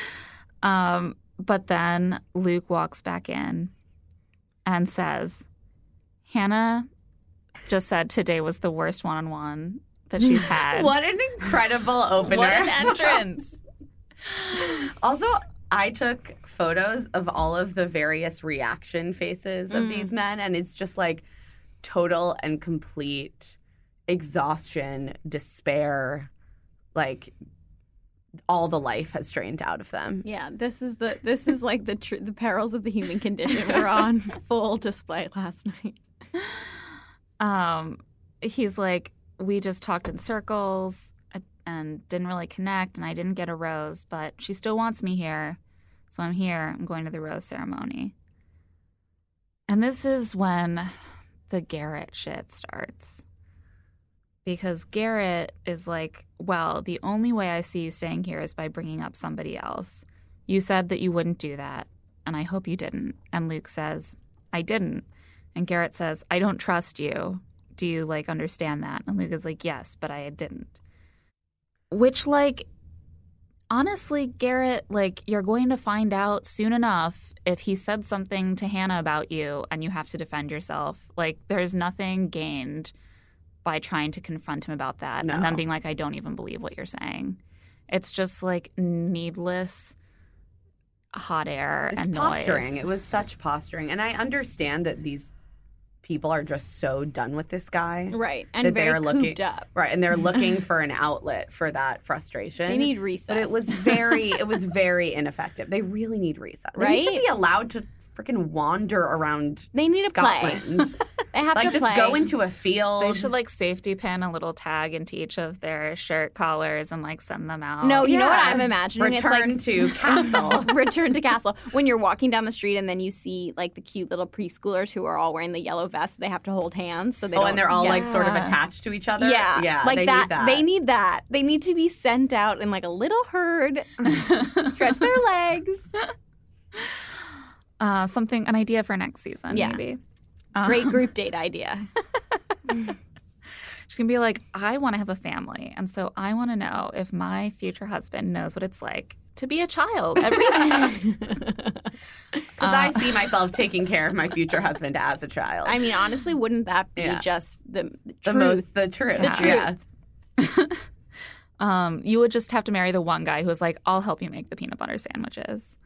Speaker 1: But then Luke walks back in and says, Hannah just said today was the worst one-on-one that she's had.
Speaker 2: What an incredible opener.
Speaker 1: What an entrance.
Speaker 2: Also, I took photos of all of the various reaction faces of these men, and it's just like total and complete exhaustion, despair, like all the life has drained out of them.
Speaker 3: Yeah, this is like the perils of the human condition were on full display last night.
Speaker 1: He's like, we just talked in circles and didn't really connect, and I didn't get a rose, but she still wants me here. So I'm here. I'm going to the rose ceremony. And this is when the Garrett shit starts. Because Garrett is like, well, the only way I see you staying here is by bringing up somebody else. You said that you wouldn't do that, and I hope you didn't. And Luke says, I didn't. And Garrett says, I don't trust you. Do you, like, understand that? And Luke is like, yes, but I didn't. Which, like, honestly, Garrett, like, you're going to find out soon enough if he said something to Hannah about you and you have to defend yourself. Like, there's nothing gained by trying to confront him about that and then being like, I don't even believe what you're saying. It's just, like, needless hot air and
Speaker 2: posturing.
Speaker 1: noise.
Speaker 2: It was such posturing. And I understand that these people are just so done with this guy.
Speaker 3: Right. And
Speaker 2: that
Speaker 3: very
Speaker 2: looking,
Speaker 3: cooped up.
Speaker 2: Right. And they're looking for an outlet for that frustration.
Speaker 3: They need recess.
Speaker 2: But it was very ineffective. They really need recess. They need to
Speaker 3: Right?
Speaker 2: be allowed to freaking wander around
Speaker 3: They need to play.
Speaker 2: Scotland.
Speaker 3: They have
Speaker 2: Like,
Speaker 3: to
Speaker 2: just
Speaker 3: play.
Speaker 2: go into a field.
Speaker 1: They should, like, safety pin a little tag into each of their shirt collars and, like, send them out.
Speaker 3: No, you know what
Speaker 2: Yeah.
Speaker 3: I'm imagining?
Speaker 2: Return
Speaker 3: it's
Speaker 2: to castle.
Speaker 3: like return to castle. When you're walking down the street and then you see like the cute little preschoolers who are all wearing the yellow vests, they have to hold hands so they don't.
Speaker 2: And they're all like sort of
Speaker 1: Yeah.
Speaker 2: attached to each other.
Speaker 3: Yeah,
Speaker 2: Yeah.
Speaker 3: like
Speaker 2: they
Speaker 3: that.
Speaker 2: Need that.
Speaker 3: They need that. They need to be sent out in like a little herd, stretch their legs.
Speaker 1: An idea for next season,
Speaker 3: Yeah.
Speaker 1: maybe.
Speaker 3: Great group date idea.
Speaker 1: She can be like, I want to have a family, and so I want to know if my future husband knows what it's like to be a child at recess.
Speaker 2: Because I see myself taking care of my future husband as a child.
Speaker 3: I mean, honestly, wouldn't that be
Speaker 2: Yeah.
Speaker 3: just the
Speaker 2: the
Speaker 3: truth?
Speaker 2: truth.
Speaker 1: The
Speaker 2: Yeah.
Speaker 1: You would just have to marry the one guy who was like, I'll help you make the peanut butter sandwiches.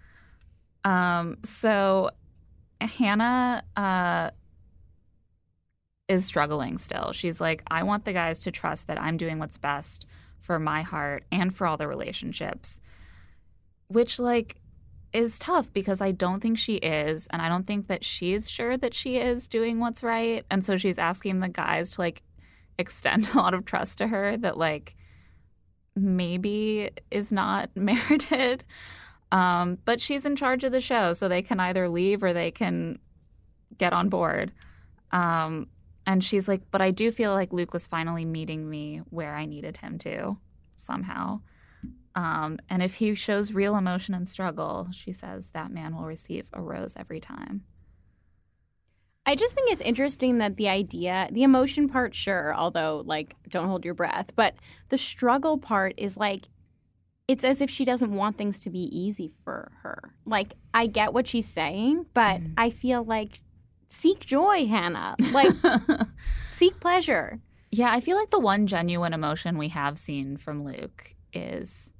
Speaker 1: So Hannah is struggling still. She's like, I want the guys to trust that I'm doing what's best for my heart and for all the relationships, which, like, is tough because I don't think she is, and I don't think that she's sure that she is doing what's right. And so she's asking the guys to, like, extend a lot of trust to her that, like, maybe is not merited. But she's in charge of the show, so they can either leave or they can get on board. And she's like, but I do feel like Luke was finally meeting me where I needed him to somehow. And if he shows real emotion and struggle, she says that man will receive a rose every time.
Speaker 3: I just think it's interesting that the emotion part, sure, although, like, don't hold your breath, but the struggle part is like, it's as if she doesn't want things to be easy for her. Like, I get what she's saying, but I feel like, seek joy, Hannah. Like, seek pleasure.
Speaker 1: Yeah, I feel like the one genuine emotion we have seen from Luke is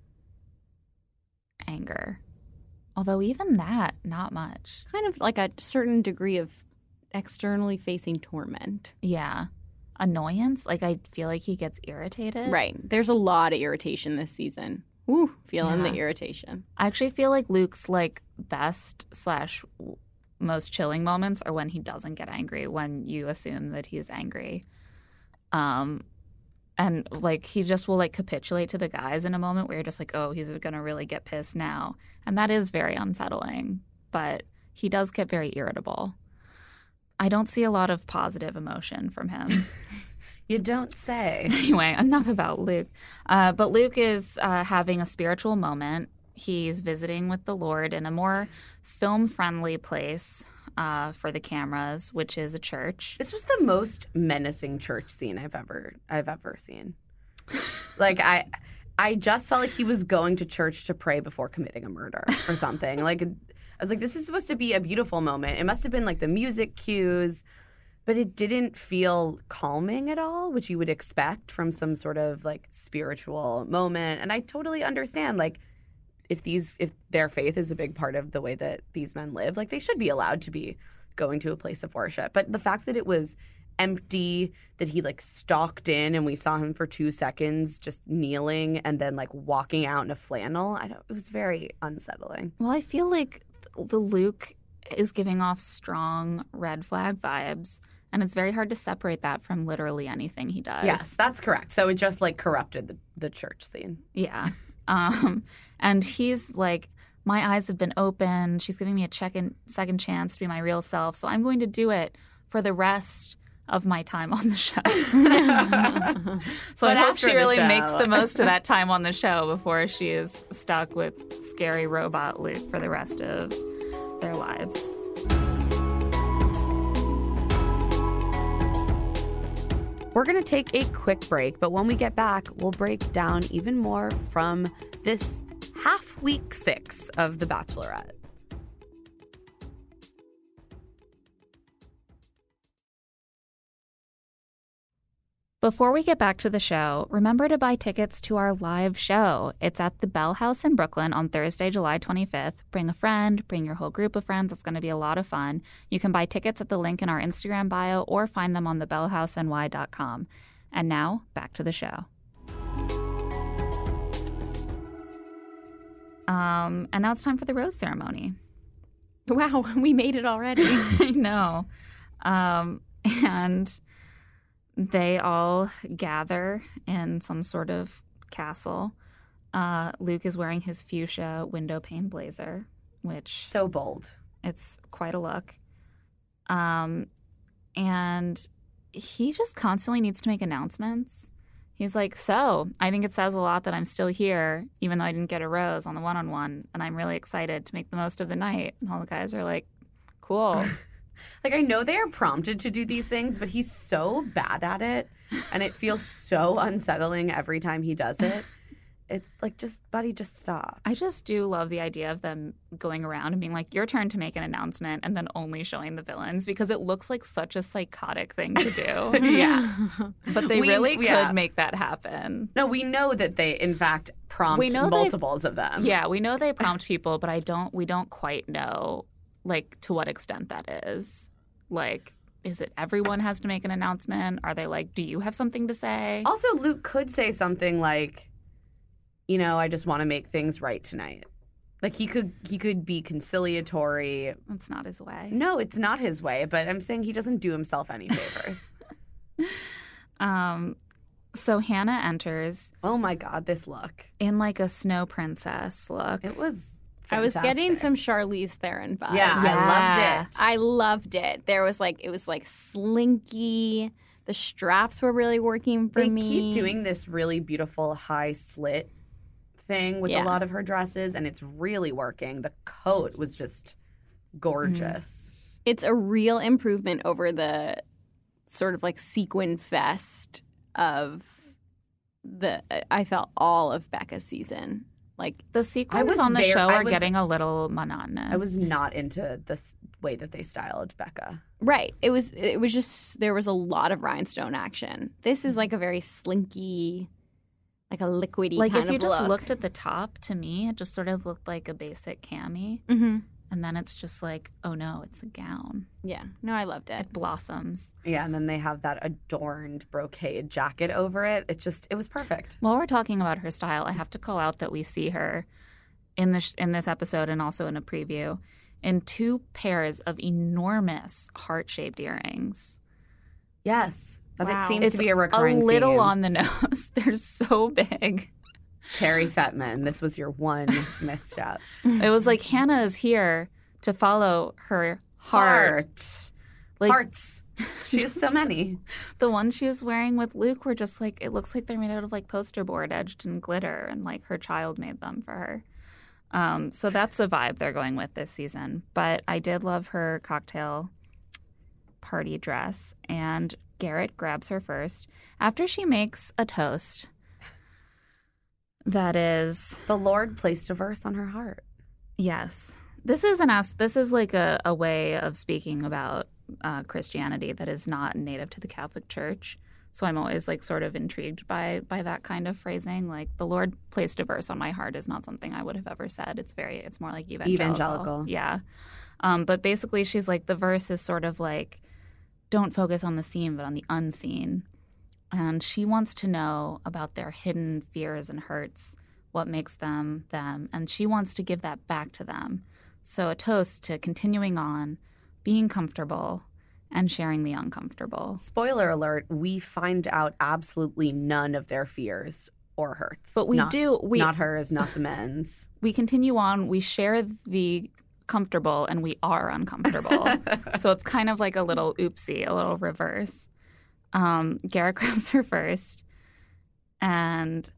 Speaker 1: anger. Although even that, not much.
Speaker 3: Kind of like a certain degree of externally facing torment.
Speaker 1: Yeah. Annoyance. Like, I feel like he gets irritated.
Speaker 3: Right. There's a lot of irritation this season. Woo, feeling
Speaker 1: Yeah.
Speaker 3: the irritation.
Speaker 1: I actually feel like Luke's, like, best / most chilling moments are when he doesn't get angry, when you assume that he's angry. And, like, he just will, like, capitulate to the guys in a moment where you're just like, oh, he's going to really get pissed now. And that is very unsettling. But he does get very irritable. I don't see a lot of positive emotion from him.
Speaker 2: You don't say.
Speaker 1: Anyway, enough about Luke. But Luke is having a spiritual moment. He's visiting with the Lord in a more film-friendly place for the cameras, which is a church.
Speaker 2: This was the most menacing church scene I've ever seen. Like, I just felt like he was going to church to pray before committing a murder or something. Like, I was like, this is supposed to be a beautiful moment. It must have been like the music cues, but it didn't feel calming at all, which you would expect from some sort of like spiritual moment. And I totally understand, like, if their faith is a big part of the way that these men live, like, they should be allowed to be going to a place of worship. But the fact that it was empty, that he like stalked in and we saw him for 2 seconds just kneeling and then like walking out in a flannel, it was very unsettling.
Speaker 1: Well, I feel like the Luke is giving off strong red flag vibes, and it's very hard to separate that from literally anything he does.
Speaker 2: Yes, that's correct. So it just like corrupted the church scene.
Speaker 1: Yeah. And he's like, my eyes have been opened. She's giving me a second chance to be my real self. So I'm going to do it for the rest of my time on the show. So I hope
Speaker 2: after
Speaker 1: she
Speaker 2: the
Speaker 1: really
Speaker 2: show.
Speaker 1: makes the most of that time on the show before she is stuck with scary robot Luke for the rest of their lives.
Speaker 2: We're going to take a quick break, but when we get back, we'll break down even more from this half week 6 of The Bachelorette.
Speaker 1: Before we get back to the show, remember to buy tickets to our live show. It's at the Bell House in Brooklyn on Thursday, July 25th. Bring a friend, bring your whole group of friends. It's going to be a lot of fun. You can buy tickets at the link in our Instagram bio or find them on thebellhouseny.com. And now, back to the show. And now it's time for the rose ceremony.
Speaker 3: Wow, we made it already.
Speaker 1: I know. And they all gather in some sort of castle. Luke is wearing his fuchsia window pane blazer, which
Speaker 2: So bold.
Speaker 1: it's quite a look. And he just constantly needs to make announcements. He's like, so I think it says a lot that I'm still here, even though I didn't get a rose on the one-on-one, and I'm really excited to make the most of the night. And all the guys are like, cool.
Speaker 2: Like, I know they are prompted to do these things, but he's so bad at it, and it feels so unsettling every time he does it. It's like, buddy, just stop.
Speaker 1: I just do love the idea of them going around and being like, your turn to make an announcement, and then only showing the villains, because it looks like such a psychotic thing to do.
Speaker 2: Yeah.
Speaker 1: But they really could
Speaker 2: yeah.
Speaker 1: make that happen.
Speaker 2: No, we know that they, in fact, prompt multiples of them.
Speaker 1: Yeah, we know they prompt people, but we don't quite know, like, to what extent that is. Like, is it everyone has to make an announcement? Are they like, do you have something to say?
Speaker 2: Also, Luke could say something like, you know, I just want to make things right tonight. Like, he could be conciliatory.
Speaker 1: That's not his way.
Speaker 2: No, it's not his way, but I'm saying he doesn't do himself any favors.
Speaker 1: So Hannah enters
Speaker 2: Oh my God, this look.
Speaker 1: in like a snow princess look.
Speaker 2: It was
Speaker 3: I was getting
Speaker 2: fantastic.
Speaker 3: some Charlize Theron vibes.
Speaker 2: Yeah,
Speaker 1: Yeah.
Speaker 2: I loved it.
Speaker 3: I loved it. It was like slinky. The straps were really working for
Speaker 2: They
Speaker 3: me.
Speaker 2: keep doing this really beautiful high slit thing with
Speaker 3: Yeah.
Speaker 2: a lot of her dresses, and it's really working. The coat was just gorgeous.
Speaker 3: It's a real improvement over the sort of like sequin fest of I felt all of Becca's season. Like,
Speaker 1: The
Speaker 2: I
Speaker 1: sequins
Speaker 2: was
Speaker 1: on the
Speaker 2: very-
Speaker 1: show
Speaker 2: I
Speaker 1: are
Speaker 2: was-
Speaker 1: getting a little monotonous.
Speaker 2: I was not into this way that they styled Becca.
Speaker 3: right. It was just, there was a lot of rhinestone action. This is like a very slinky, like a liquidy
Speaker 1: like
Speaker 3: kind
Speaker 1: if you
Speaker 3: of
Speaker 1: just
Speaker 3: look.
Speaker 1: looked at the top, to me, it just sort of looked like a basic cami.
Speaker 3: Mm-hmm.
Speaker 1: And then it's just like, oh no, it's a gown.
Speaker 3: Yeah. No, I loved it.
Speaker 1: It blossoms.
Speaker 2: Yeah, and then they have that adorned brocade jacket over it. It was perfect.
Speaker 1: While we're talking about her style, I have to call out that we see her in this episode and also in a preview in 2 pairs of enormous heart-shaped earrings.
Speaker 2: Yes, that
Speaker 3: Wow.
Speaker 2: it seems
Speaker 1: It's
Speaker 2: to be a recurring
Speaker 1: a little
Speaker 2: theme.
Speaker 1: on the nose. They're so big.
Speaker 2: Carrie Fettman, this was your one misstep.
Speaker 1: It was like Hannah is here to follow her heart. Like
Speaker 2: Hearts. She has so many.
Speaker 1: the ones she was wearing with Luke were just like, it looks like they're made out of like poster board edged in glitter, and like her child made them for her. So that's the vibe they're going with this season. But I did love her cocktail party dress, and Garrett grabs her first after she makes a toast. That is,
Speaker 2: The Lord placed a verse on her heart.
Speaker 1: yes. This is like a way of speaking about Christianity that is not native to the Catholic Church. So I'm always like sort of intrigued by that kind of phrasing. Like, the Lord placed a verse on my heart is not something I would have ever said. It's more like evangelical. Yeah. But basically she's like, the verse is sort of like, don't focus on the seen but on the unseen. And she wants to know about their hidden fears and hurts, what makes them them, and she wants to give that back to them. So a toast to continuing on, being comfortable, and sharing the uncomfortable.
Speaker 2: Spoiler alert, we find out absolutely none of their fears or hurts.
Speaker 1: But we
Speaker 2: not,
Speaker 1: do.
Speaker 2: Not hers, not the men's.
Speaker 1: We continue on. We share the comfortable, and we are uncomfortable. So it's kind of like a little oopsie, a little reverse. Garrett grabs her first, and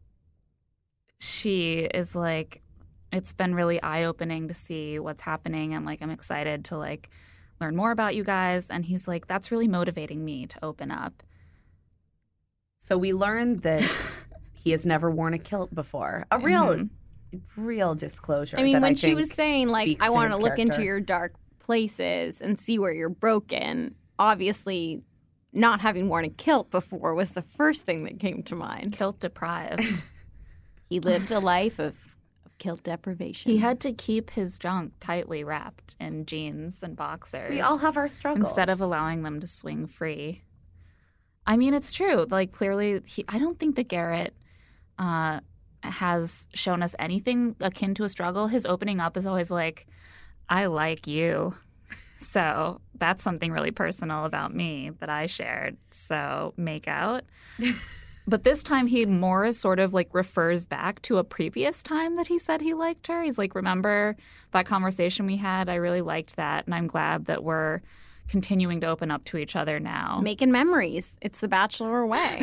Speaker 1: she is like, it's been really eye-opening to see what's happening, and like I'm excited to like learn more about you guys. And he's like, that's really motivating me to open up.
Speaker 2: So we learned that he has never worn a kilt before. A real real disclosure.
Speaker 3: I mean,
Speaker 2: that
Speaker 3: when
Speaker 2: I
Speaker 3: she
Speaker 2: think
Speaker 3: was saying, like,
Speaker 2: speaks
Speaker 3: I want to
Speaker 2: his
Speaker 3: look into
Speaker 2: character.
Speaker 3: your dark places and see where you're broken, obviously not having worn a kilt before was the first thing that came to mind.
Speaker 1: Kilt deprived.
Speaker 3: He lived a life of kilt deprivation.
Speaker 1: He had to keep his junk tightly wrapped in jeans and boxers.
Speaker 2: We all have our struggles.
Speaker 1: instead of allowing them to swing free. I mean, it's true. Like, clearly, I don't think that Garrett has shown us anything akin to a struggle. His opening up is always like, I like you. So that's something really personal about me that I shared. So make out. But this time he more sort of like refers back to a previous time that he said he liked her. He's like, remember that conversation we had? I really liked that. And I'm glad that we're continuing to open up to each other now.
Speaker 3: Making memories. It's the Bachelor way.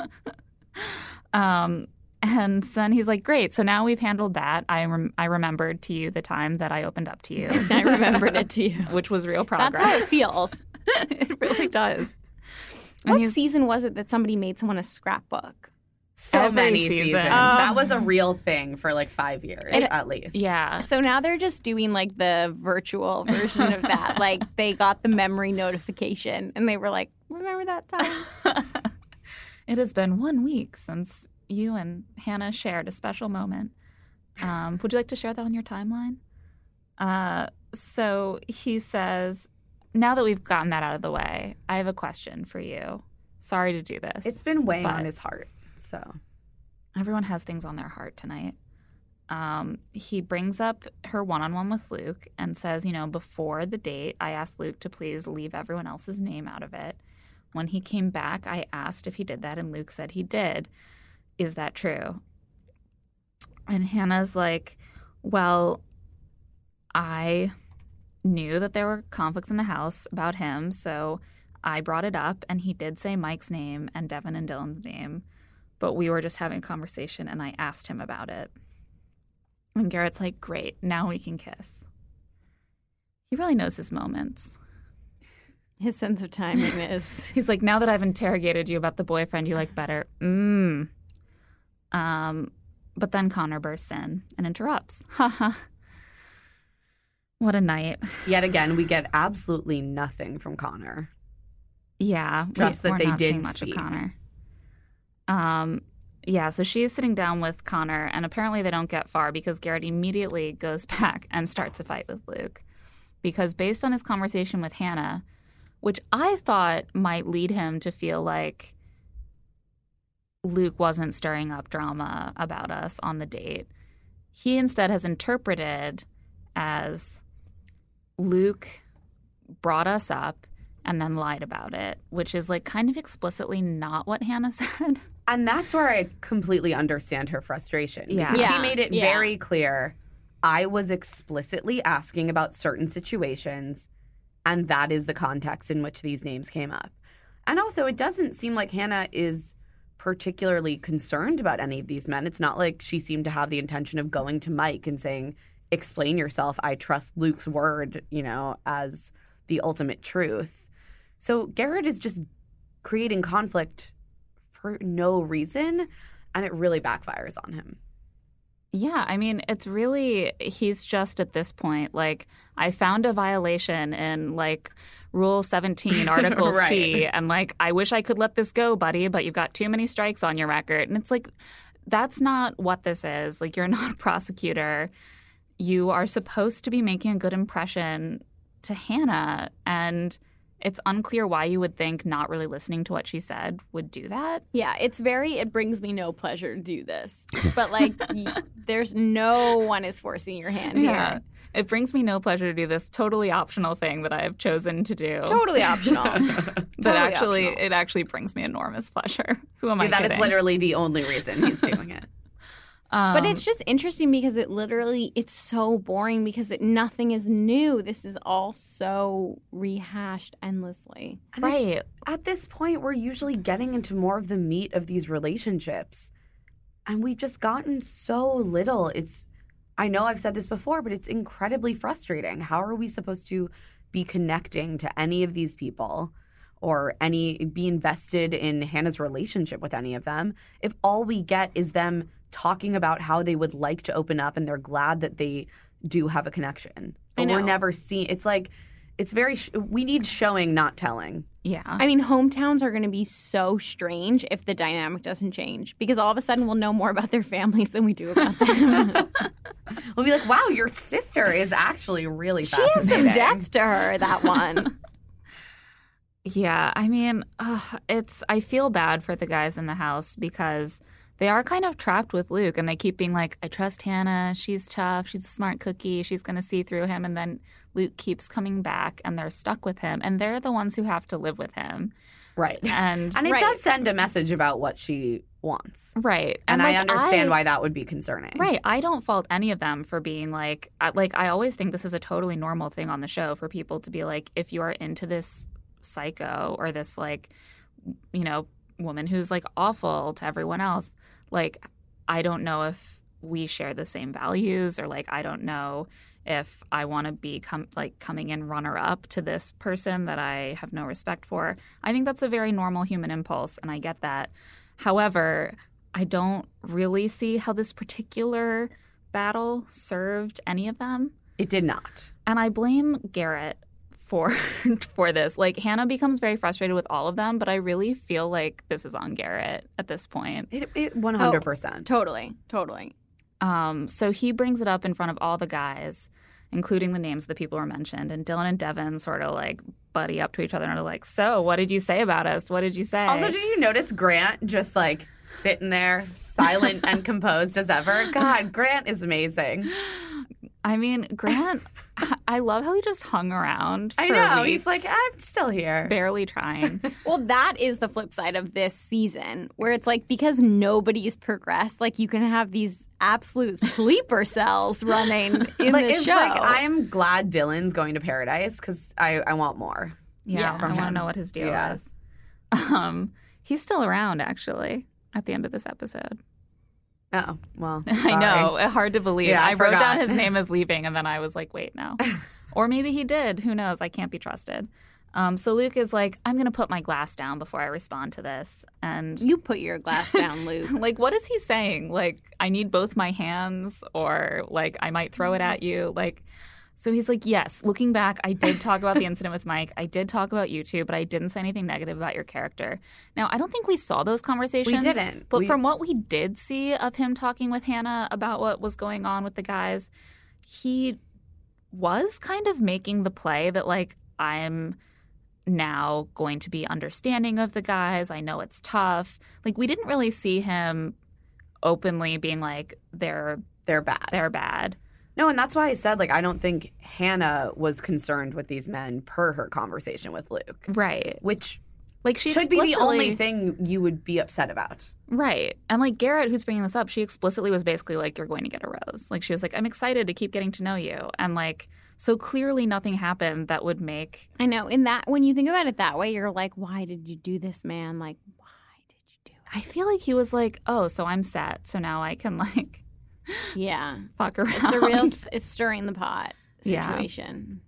Speaker 1: And then he's like, great. So now we've handled that. I remembered to you the time that I opened up to you,
Speaker 3: I remembered it to you.
Speaker 1: which was real progress.
Speaker 3: That's how it feels.
Speaker 1: It really does. And
Speaker 3: What
Speaker 1: he's-
Speaker 3: season was it that somebody made someone a scrapbook?
Speaker 2: so
Speaker 1: every
Speaker 2: many
Speaker 1: season.
Speaker 2: seasons. That was a real thing for like 5 years at least.
Speaker 1: Yeah.
Speaker 3: So now they're just doing like the virtual version of that. Like they got the memory notification and they were like, remember that time?
Speaker 1: It has been 1 week since you and Hannah shared a special moment. Would you like to share that on your timeline? So he says, now that we've gotten that out of the way, I have a question for you. Sorry to do this.
Speaker 2: It's been weighing
Speaker 1: But-
Speaker 2: on his heart. So
Speaker 1: Everyone has things on their heart tonight. He brings up her one-on-one with Luke and says, before the date, I asked Luke to please leave everyone else's name out of it. When he came back, I asked if he did that, and Luke said he did. Is that true? And Hannah's like, well, I knew that there were conflicts in the house about him, so I brought it up, and he did say Mike's name and Devin and Dylan's name, but we were just having a conversation, and I asked him about it. And Garrett's like, great, now we can kiss. He really knows his moments.
Speaker 3: His sense of timing is.
Speaker 1: He's like, now that I've interrogated you about the boyfriend you like better, But then Connor bursts in and interrupts. Haha. What a night.
Speaker 2: yet again, we get absolutely nothing from Connor.
Speaker 1: Yeah.
Speaker 2: Just that
Speaker 1: we're
Speaker 2: they
Speaker 1: not
Speaker 2: did
Speaker 1: seeing much
Speaker 2: speak.
Speaker 1: of Connor. Yeah, so she's sitting down with Connor, and apparently they don't get far because Garrett immediately goes back and starts a fight with Luke. Because based on his conversation with Hannah, which I thought might lead him to feel like Luke wasn't stirring up drama about us on the date, he instead has interpreted as Luke brought us up and then lied about it, which is like kind of explicitly not what Hannah said.
Speaker 2: And that's where I completely understand her frustration.
Speaker 1: Yeah.
Speaker 2: Because
Speaker 3: Yeah.
Speaker 2: she made it
Speaker 3: Yeah.
Speaker 2: very clear I was explicitly asking about certain situations, and that is the context in which these names came up. And also, it doesn't seem like Hannah is particularly concerned about any of these men. It's not like she seemed to have the intention of going to Mike and saying, explain yourself. I trust Luke's word, as the ultimate truth. So Garrett is just creating conflict for no reason, and it really backfires on him.
Speaker 1: Yeah, I mean, it's really, he's just at this point, like, I found a violation in, like, Rule 17, Article
Speaker 2: Right.
Speaker 1: C, and, like, I wish I could let this go, buddy, but you've got too many strikes on your record. And it's like, that's not what this is. Like, you're not a prosecutor. You are supposed to be making a good impression to Hannah, and it's unclear why you would think not really listening to what she said would do that.
Speaker 3: Yeah, it brings me no pleasure to do this. But like, there's no one is forcing your hand here.
Speaker 1: It brings me no pleasure to do this totally optional thing that I have chosen to do.
Speaker 3: Totally optional.
Speaker 1: But
Speaker 3: Totally optional.
Speaker 1: it actually brings me enormous pleasure. Who am I
Speaker 2: That
Speaker 1: kidding?
Speaker 2: is literally the only reason he's doing it.
Speaker 3: But it's just interesting because it's so boring because nothing is new. This is all so rehashed endlessly.
Speaker 1: right.
Speaker 2: At this point, we're usually getting into more of the meat of these relationships. And we've just gotten so little. I know I've said this before, but it's incredibly frustrating. How are we supposed to be connecting to any of these people or be invested in Hannah's relationship with any of them if all we get is them talking about how they would like to open up and they're glad that they do have a connection. But we're never seeing. It's like it's very. We need showing, not telling.
Speaker 1: Yeah.
Speaker 3: I mean, hometowns are going to be so strange if the dynamic doesn't change because all of a sudden we'll know more about their families than we do about them.
Speaker 2: We'll be like, wow, your sister is actually really
Speaker 3: She has
Speaker 2: fascinating.
Speaker 3: some depth to her, that one.
Speaker 1: Yeah, I mean, I feel bad for the guys in the house because they are kind of trapped with Luke and they keep being like, I trust Hannah. She's tough. She's a smart cookie. She's going to see through him. And then Luke keeps coming back and they're stuck with him. And they're the ones who have to live with him.
Speaker 2: Right.
Speaker 1: And
Speaker 2: it does send a message about what she wants.
Speaker 1: Right.
Speaker 2: And I understand why that would be concerning.
Speaker 1: Right. I don't fault any of them for being like I always think this is a totally normal thing on the show for people to be like, if you are into this psycho or this like, you know, woman who's like awful to everyone else, like, I don't know if we share the same values or like, I don't know if I want to be coming in runner up to this person that I have no respect for. I think that's a very normal human impulse and I get that. However, I don't really see how this particular battle served any of them.
Speaker 2: It did not.
Speaker 1: And I blame Garrett for this. Like, Hannah becomes very frustrated with all of them, but I really feel like this is on Garrett at this point.
Speaker 2: It 100%.
Speaker 3: Totally.
Speaker 1: So he brings it up in front of all the guys, including the names of the people who were mentioned. And Dylan and Devin sort of like buddy up to each other and are like, so what did you say about us? What did you say?
Speaker 2: Also, did you notice Grant just like sitting there silent and composed as ever? God, Grant is amazing.
Speaker 1: I mean, Grant, I love how he just hung around for
Speaker 2: I know.
Speaker 1: weeks,
Speaker 2: He's like, I'm still here.
Speaker 1: barely trying.
Speaker 3: Well, that is the flip side of this season, where it's like because nobody's progressed, like you can have these absolute sleeper cells running in the
Speaker 2: it's
Speaker 3: show.
Speaker 2: like I'm glad Dylan's going to Paradise because I want more.
Speaker 1: Yeah, I
Speaker 2: from
Speaker 1: want to
Speaker 2: him.
Speaker 1: know what his deal
Speaker 2: Yeah.
Speaker 1: is. He's still around, actually, at the end of this episode.
Speaker 2: Oh, well,
Speaker 1: I
Speaker 2: sorry.
Speaker 1: know. Hard to believe.
Speaker 2: Yeah, I
Speaker 1: wrote down
Speaker 2: forgot.
Speaker 1: his name as leaving, and then I was like, wait, no. Or maybe he did. Who knows? I can't be trusted. So Luke is like, I'm going to put my glass down before I respond to this. And
Speaker 3: You put your glass down, Luke.
Speaker 1: like, what is he saying? Like, I need both my hands, or like, I might throw it at you. Like, so he's like, yes, looking back, I did talk about the incident with Mike. I did talk about you two, but I didn't say anything negative about your character. Now, I don't think we saw those conversations.
Speaker 2: We didn't.
Speaker 1: But from what we did see of him talking with Hannah about what was going on with the guys, he was kind of making the play that, like, I'm now going to be understanding of the guys. I know it's tough. Like, we didn't really see him openly being like, they're bad.
Speaker 2: No, and that's why I said, like, I don't think Hannah was concerned with these men per her conversation with Luke.
Speaker 1: Right.
Speaker 2: Which
Speaker 1: Like, she
Speaker 2: should be the only
Speaker 1: explicitly-
Speaker 2: thing you would be upset about.
Speaker 1: Right. And like Garrett, who's bringing this up, she explicitly was basically like, you're going to get a rose. Like, she was like, I'm excited to keep getting to know you. And like, so clearly nothing happened that would make.
Speaker 3: I know. In that, when you think about it that way, you're like, why did you do this, man? Like, why did you do it?
Speaker 1: I feel like he was like, oh, so I'm set. So now I can like
Speaker 3: Yeah.
Speaker 1: fuck around.
Speaker 3: It's a real, it's stirring the pot situation.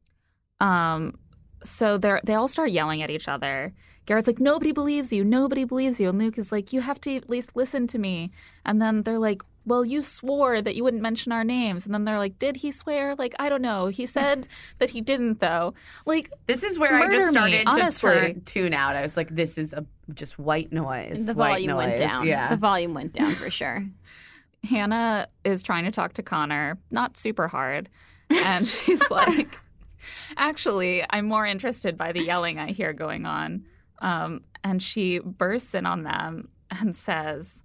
Speaker 1: So they all start yelling at each other. Garrett's like, nobody believes you. Nobody believes you. And Luke is like, you have to at least listen to me. And then they're like, well, you swore that you wouldn't mention our names. And then they're like, did he swear? Like, I don't know. He said that he didn't, though. Like,
Speaker 2: This is where I
Speaker 1: Murder
Speaker 2: just
Speaker 1: me,
Speaker 2: started to
Speaker 1: honestly.
Speaker 2: tune out. I was like, this is just white noise.
Speaker 3: The
Speaker 2: white
Speaker 3: volume
Speaker 2: noise.
Speaker 3: went down.
Speaker 2: Yeah.
Speaker 3: The volume went down for sure.
Speaker 1: Hannah is trying to talk to Connor, not super hard. And she's like, actually, I'm more interested by the yelling I hear going on. And she bursts in on them and says,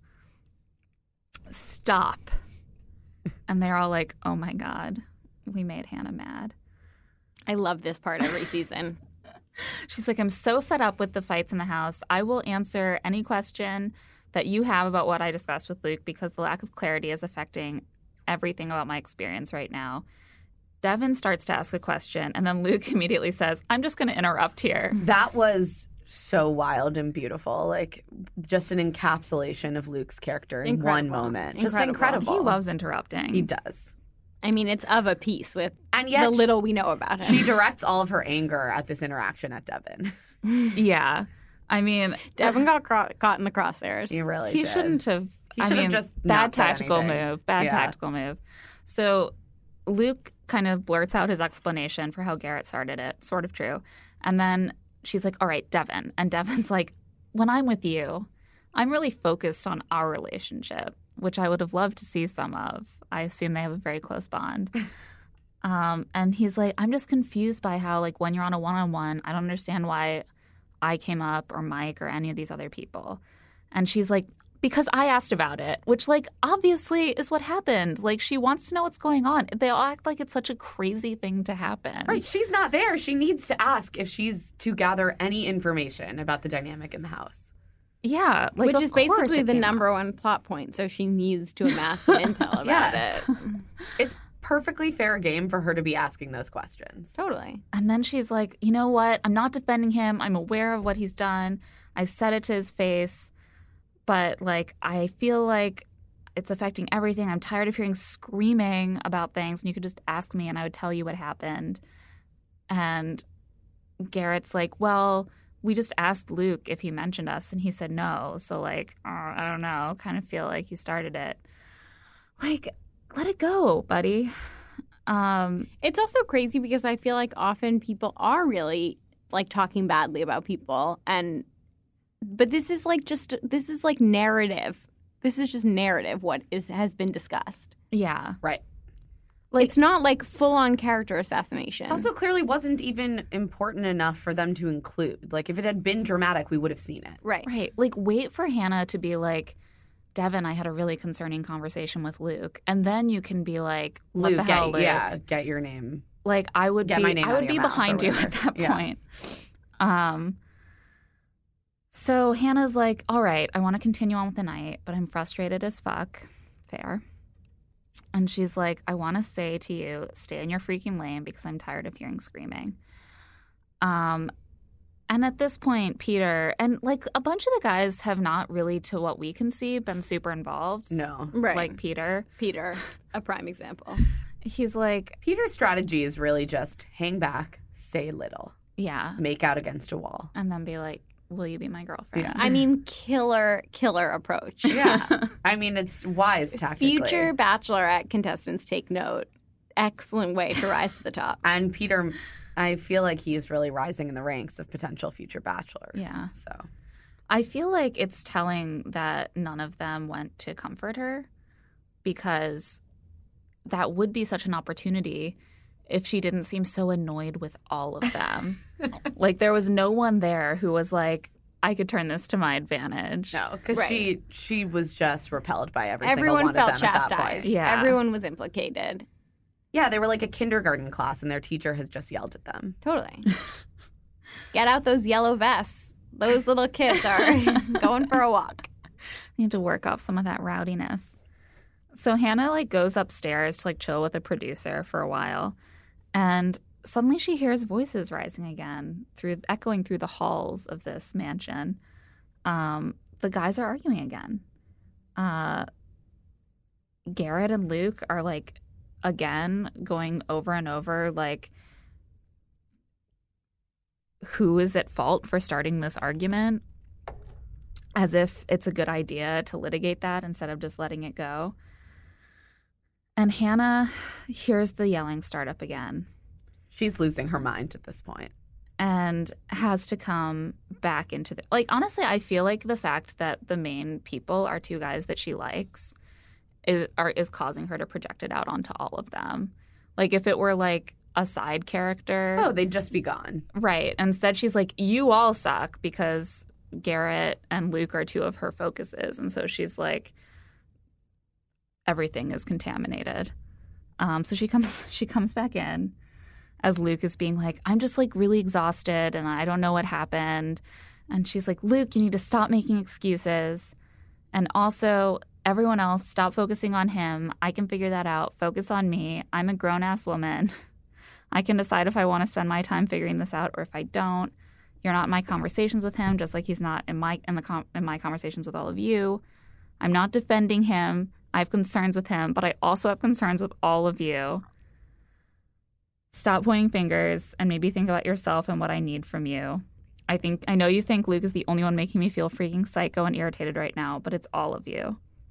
Speaker 1: stop. And they're all like, oh my God, we made Hannah mad.
Speaker 3: I love this part every season.
Speaker 1: She's like, I'm so fed up with the fights in the house. I will answer any question that you have about what I discussed with Luke because the lack of clarity is affecting everything about my experience right now. Devin starts to ask a question, and then Luke immediately says, I'm just going to interrupt here.
Speaker 2: That was so wild and beautiful. Like, just an encapsulation of Luke's character in one
Speaker 3: Incredible.
Speaker 2: moment. Just
Speaker 3: Incredible.
Speaker 2: incredible.
Speaker 1: He loves interrupting.
Speaker 2: He does.
Speaker 3: I mean, it's of a piece with
Speaker 2: And yet
Speaker 3: the little we know about him.
Speaker 2: she directs all of her anger at this interaction at Devin.
Speaker 1: Yeah. I mean,
Speaker 3: Devin got caught in the crosshairs.
Speaker 2: He really
Speaker 1: he
Speaker 2: did.
Speaker 1: shouldn't have.
Speaker 2: He should have just
Speaker 1: bad
Speaker 2: not said
Speaker 1: tactical
Speaker 2: anything.
Speaker 1: move. Bad
Speaker 2: Yeah.
Speaker 1: tactical move. So Luke kind of blurts out his explanation for how Garrett started it. Sort of true. And then she's like, all right, Devin. And Devin's like, when I'm with you, I'm really focused on our relationship, which I would have loved to see some of. I assume they have a very close bond. And he's like, I'm just confused by how, like, when you're on a one-on-one, I don't understand why I came up or Mike or any of these other people. And she's like, because I asked about it, which, like, obviously is what happened. Like, she wants to know what's going on. They all act like it's such a crazy thing to happen.
Speaker 2: Right, she's not there. She needs to ask if she's to gather any information about the dynamic in the house.
Speaker 1: Yeah. Like,
Speaker 3: Which
Speaker 1: of
Speaker 3: is
Speaker 1: course
Speaker 3: basically
Speaker 1: it
Speaker 3: the
Speaker 1: came
Speaker 3: number
Speaker 1: up.
Speaker 3: one plot point. So she needs to amass some intel about
Speaker 2: Yes.
Speaker 3: it.
Speaker 2: It's perfectly fair game for her to be asking those questions.
Speaker 3: Totally.
Speaker 1: And then she's like, you know what? I'm not defending him. I'm aware of what he's done. I've said it to his face. But, like, I feel like it's affecting everything. I'm tired of hearing screaming about things. And you could just ask me and I would tell you what happened. And Garrett's like, well, we just asked Luke if he mentioned us. And he said no. So, like, I don't know. Kind of feel like he started it. Like, let it go, buddy.
Speaker 3: It's also crazy because I feel like often people are really, like, talking badly about people. But this is like narrative. This is just narrative what has been discussed.
Speaker 1: Yeah.
Speaker 2: Right.
Speaker 1: Like,
Speaker 3: It's not like full-on character assassination.
Speaker 2: Also, clearly wasn't even important enough for them to include. Like, if it had been dramatic, we would have seen it.
Speaker 3: right.
Speaker 1: right. Like, wait for Hannah to be like, Devin, I had a really concerning conversation with Luke. And then you can be like, what
Speaker 2: Luke,
Speaker 1: the hell, Luke?
Speaker 2: get your name.
Speaker 1: Like, I would
Speaker 2: Get my name
Speaker 1: I
Speaker 2: out
Speaker 1: would
Speaker 2: of
Speaker 1: be
Speaker 2: your mouth
Speaker 1: behind
Speaker 2: or
Speaker 1: you
Speaker 2: whatever.
Speaker 1: at that
Speaker 2: Yeah.
Speaker 1: point. So Hannah's like, all right, I want to continue on with the night, but I'm frustrated as fuck. Fair. And she's like, I want to say to you, stay in your freaking lane because I'm tired of hearing screaming. And at this point, Peter and, like, a bunch of the guys have not really, to what we can see, been super involved.
Speaker 2: No.
Speaker 3: Right.
Speaker 1: Like Peter.
Speaker 3: Peter, a prime example.
Speaker 1: He's like,
Speaker 2: Peter's strategy is really just hang back, say little,
Speaker 1: yeah.
Speaker 2: make out against a wall.
Speaker 1: And then be like, will you be my girlfriend?
Speaker 2: Yeah.
Speaker 3: I mean, killer approach.
Speaker 2: Yeah. I mean, it's wise tactically.
Speaker 3: Future Bachelorette contestants take note. Excellent way to rise to the top.
Speaker 2: And Peter, I feel like he is really rising in the ranks of potential future bachelors.
Speaker 1: Yeah.
Speaker 2: So
Speaker 1: I feel like it's telling that none of them went to comfort her because that would be such an opportunity if she didn't seem so annoyed with all of them. Like, there was no one there who was like, I could turn this to my advantage.
Speaker 2: no, because
Speaker 3: Right.
Speaker 2: she was just repelled by
Speaker 3: Everyone
Speaker 2: single one
Speaker 3: felt
Speaker 2: of them at that
Speaker 3: chastised.
Speaker 2: point.
Speaker 1: Yeah.
Speaker 3: Everyone was implicated.
Speaker 2: Yeah, they were like a kindergarten class, and their teacher has just yelled at them.
Speaker 3: Totally. Get out those yellow vests. Those little kids are going for a walk.
Speaker 1: Need to work off some of that rowdiness. So Hannah, like, goes upstairs to, like, chill with the producer for a while. And suddenly she hears voices rising again, echoing through the halls of this mansion. The guys are arguing again. Garrett and Luke are, like, again going over and over, like, who is at fault for starting this argument, as if it's a good idea to litigate that instead of just letting it go. And Hannah hears the yelling start up again
Speaker 2: She's losing her mind at this point.
Speaker 1: and has to come back into the, like, honestly, I feel like the fact that the main people are two guys that she likes is causing her to project it out onto all of them. Like, if it were, like, a side character.
Speaker 2: Oh, they'd just be gone.
Speaker 1: Right. Instead, she's like, you all suck because Garrett and Luke are two of her focuses. And so she's like, everything is contaminated. So she comes back in as Luke is being like, I'm just, like, really exhausted and I don't know what happened. And she's like, Luke, you need to stop making excuses. And also, everyone else, stop focusing on him. I can figure that out. Focus on me. I'm a grown-ass woman. I can decide if I want to spend my time figuring this out or if I don't. You're not in my conversations with him, just like he's not in my conversations with all of you. I'm not defending him. I have concerns with him, but I also have concerns with all of you. Stop pointing fingers and maybe think about yourself and what I need from you. I know you think Luke is the only one making me feel freaking psycho and irritated right now, but it's all of you.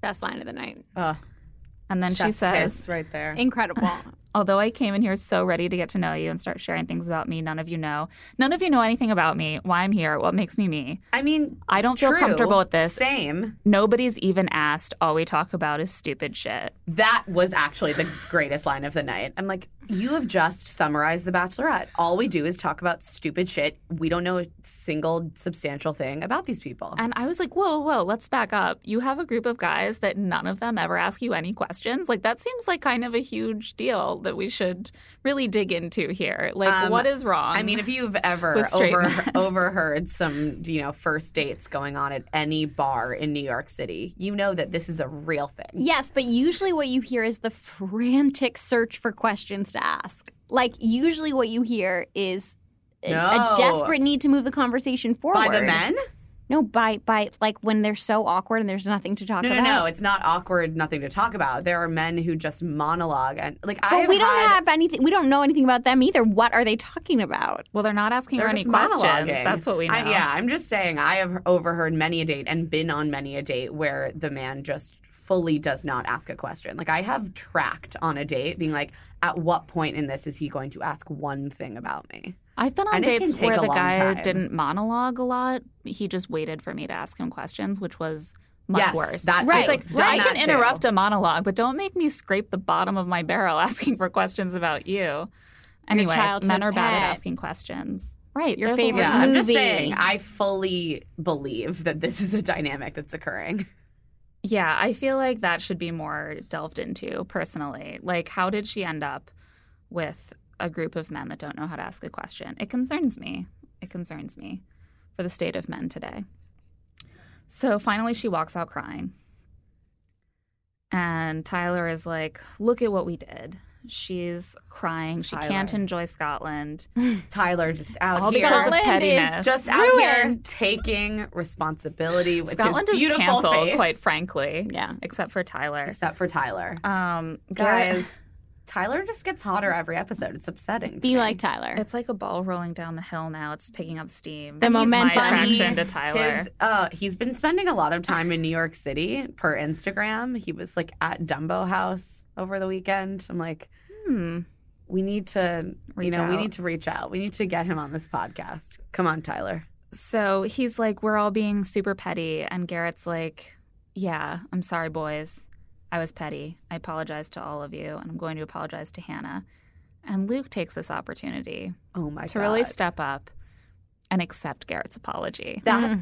Speaker 3: Best line of the night.
Speaker 1: And then she
Speaker 2: Chef's
Speaker 1: says,
Speaker 2: kiss right there.
Speaker 3: Incredible.
Speaker 1: although I came in here so ready to get to know you and start sharing things about me none of you know. None of you know anything about me, why I'm here, what makes me me.
Speaker 2: I mean,
Speaker 1: I don't feel
Speaker 2: true.
Speaker 1: comfortable with this.
Speaker 2: Same.
Speaker 1: Nobody's even asked. All we talk about is stupid shit.
Speaker 2: That was actually the greatest line of the night. I'm like, you have just summarized The Bachelorette. All we do is talk about stupid shit. We don't know a single substantial thing about these people.
Speaker 1: And I was like, whoa, let's back up. You have a group of guys that none of them ever ask you any questions. Like, that seems like kind of a huge deal that we should really dig into here. Like, what is wrong?
Speaker 2: I mean, if you've ever
Speaker 1: with straight men?
Speaker 2: overheard some, first dates going on at any bar in New York City, you know that this is a real thing.
Speaker 3: Yes, but usually what you hear is the frantic search for questions to ask. Like, usually what you hear is a desperate need to move the conversation forward.
Speaker 2: By the men?
Speaker 3: No, by like when they're so awkward and there's nothing to talk about.
Speaker 2: No, it's not awkward, nothing to talk about. There are men who just monologue and
Speaker 3: But we don't have anything. We don't know anything about them either. What are they talking about?
Speaker 1: well, they're not asking
Speaker 2: They're
Speaker 1: her any
Speaker 2: just
Speaker 1: questions.
Speaker 2: monologuing.
Speaker 1: That's what we know.
Speaker 2: I'm just saying I have overheard many a date and been on many a date where the man just fully does not ask a question. Like, I have tracked on a date being like, at what point in this is he going to ask one thing about me?
Speaker 1: I've been on
Speaker 2: And it can
Speaker 1: dates
Speaker 2: take
Speaker 1: where
Speaker 2: a
Speaker 1: the
Speaker 2: long
Speaker 1: guy
Speaker 2: time.
Speaker 1: didn't monologue a lot. He just waited for me to ask him questions, which was much
Speaker 2: Yes,
Speaker 1: worse.
Speaker 2: that
Speaker 1: I was
Speaker 2: too.
Speaker 1: like,
Speaker 2: Done
Speaker 1: I
Speaker 2: that
Speaker 1: can
Speaker 2: too.
Speaker 1: interrupt a monologue, but don't make me scrape the bottom of my barrel asking for questions about you. Anyway,
Speaker 3: childhood
Speaker 1: men are bad at
Speaker 3: pet.
Speaker 1: asking questions. Right.
Speaker 3: Your
Speaker 1: there's a
Speaker 3: favorite
Speaker 1: lot.
Speaker 2: Yeah, I'm just
Speaker 3: movie.
Speaker 2: saying I fully believe that this is a dynamic that's occurring.
Speaker 1: Yeah, I feel like that should be more delved into personally. Like, how did she end up with a group of men that don't know how to ask a question? It concerns me. It concerns me for the state of men today. So finally, she walks out crying. And Tyler is like, look at what we did. She's crying. She can't
Speaker 2: Tyler.
Speaker 1: enjoy Scotland.
Speaker 2: Tyler just out
Speaker 1: All
Speaker 2: here.
Speaker 1: because of
Speaker 3: Scotland
Speaker 1: pettiness.
Speaker 3: is
Speaker 2: Just out here taking responsibility with
Speaker 1: Scotland
Speaker 2: his
Speaker 1: is
Speaker 2: beautiful
Speaker 1: canceled,
Speaker 2: face.
Speaker 1: quite frankly.
Speaker 3: Yeah.
Speaker 1: Except for Tyler.
Speaker 2: Except for Tyler.
Speaker 1: Garrett-
Speaker 2: Guys, Tyler just gets hotter every episode. It's upsetting.
Speaker 3: Do you like Tyler?
Speaker 1: It's like a ball rolling down the hill now. It's picking up steam.
Speaker 3: The
Speaker 1: He's
Speaker 3: momentum.
Speaker 1: my attraction to Tyler.
Speaker 2: He's been spending a lot of time in New York City per Instagram. He was like at Dumbo House over the weekend. I'm like, we need to,
Speaker 1: Reach
Speaker 2: we
Speaker 1: out.
Speaker 2: need to reach out. We need to get him on this podcast. Come on, Tyler.
Speaker 1: So he's like, we're all being super petty. And Garrett's like, yeah, I'm sorry, boys. I was petty. I apologize to all of you. And I'm going to apologize to Hannah. And Luke takes this opportunity
Speaker 2: Oh my
Speaker 1: to
Speaker 2: God.
Speaker 1: really step up and accept Garrett's apology.
Speaker 2: That,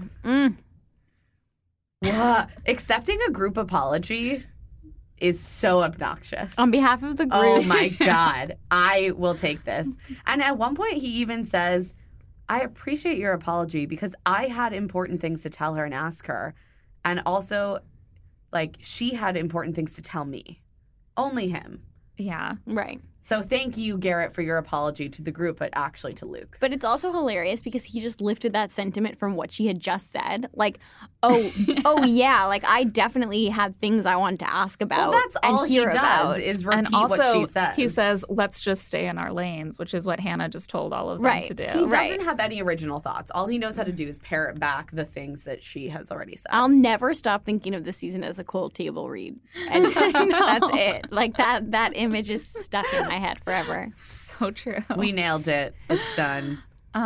Speaker 2: What? Accepting a group apology is so obnoxious.
Speaker 3: On behalf of the group.
Speaker 2: Oh my God. I will take this. And at one point, he even says, I appreciate your apology because I had important things to tell her and ask her. And also, like, she had important things to tell me. Only him.
Speaker 1: Yeah.
Speaker 3: Right.
Speaker 2: So thank you, Garrett, for your apology to the group, but actually to Luke.
Speaker 3: But it's also hilarious because he just lifted that sentiment from what she had just said. Like, oh yeah, like I definitely had things I wanted to ask about.
Speaker 2: Well, that's
Speaker 3: and
Speaker 2: all he
Speaker 3: hear
Speaker 2: does
Speaker 3: about.
Speaker 2: is repeat
Speaker 1: And also,
Speaker 2: what she says.
Speaker 1: he says, let's just stay in our lanes, which is what Hannah just told all of them
Speaker 3: Right.
Speaker 1: to do.
Speaker 2: He doesn't
Speaker 3: Right.
Speaker 2: have any original thoughts. All he knows how to do is parrot back the things that she has already said.
Speaker 3: I'll never stop thinking of this season as a cold table read. And that's it. Like that image is stuck in my head forever.
Speaker 1: So true.
Speaker 2: We nailed it. It's done.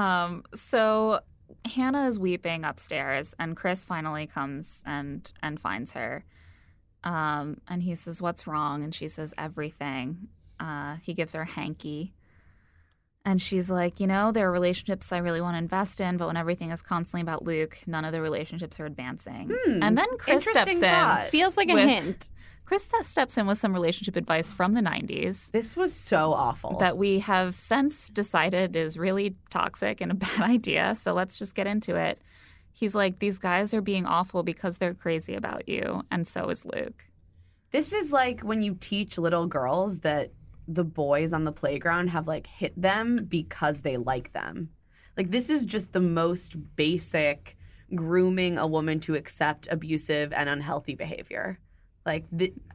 Speaker 1: So Hannah is weeping upstairs, and Chris finally comes and finds her. And he says, "What's wrong?" And she says, "Everything." He gives her a hanky. And she's like, there are relationships I really want to invest in, but when everything is constantly about Luke, none of the relationships are advancing. And then Chris steps
Speaker 2: Interesting thought.
Speaker 1: in.
Speaker 3: Feels like a
Speaker 1: With-
Speaker 3: hint.
Speaker 1: Chris steps in with some relationship advice from the 90s
Speaker 2: This was so awful.
Speaker 1: that we have since decided is really toxic and a bad idea. So let's just get into it. He's like, these guys are being awful because they're crazy about you. And so is Luke.
Speaker 2: This is like when you teach little girls that the boys on the playground have like hit them because they like them. Like, this is just the most basic grooming a woman to accept abusive and unhealthy behavior. Like,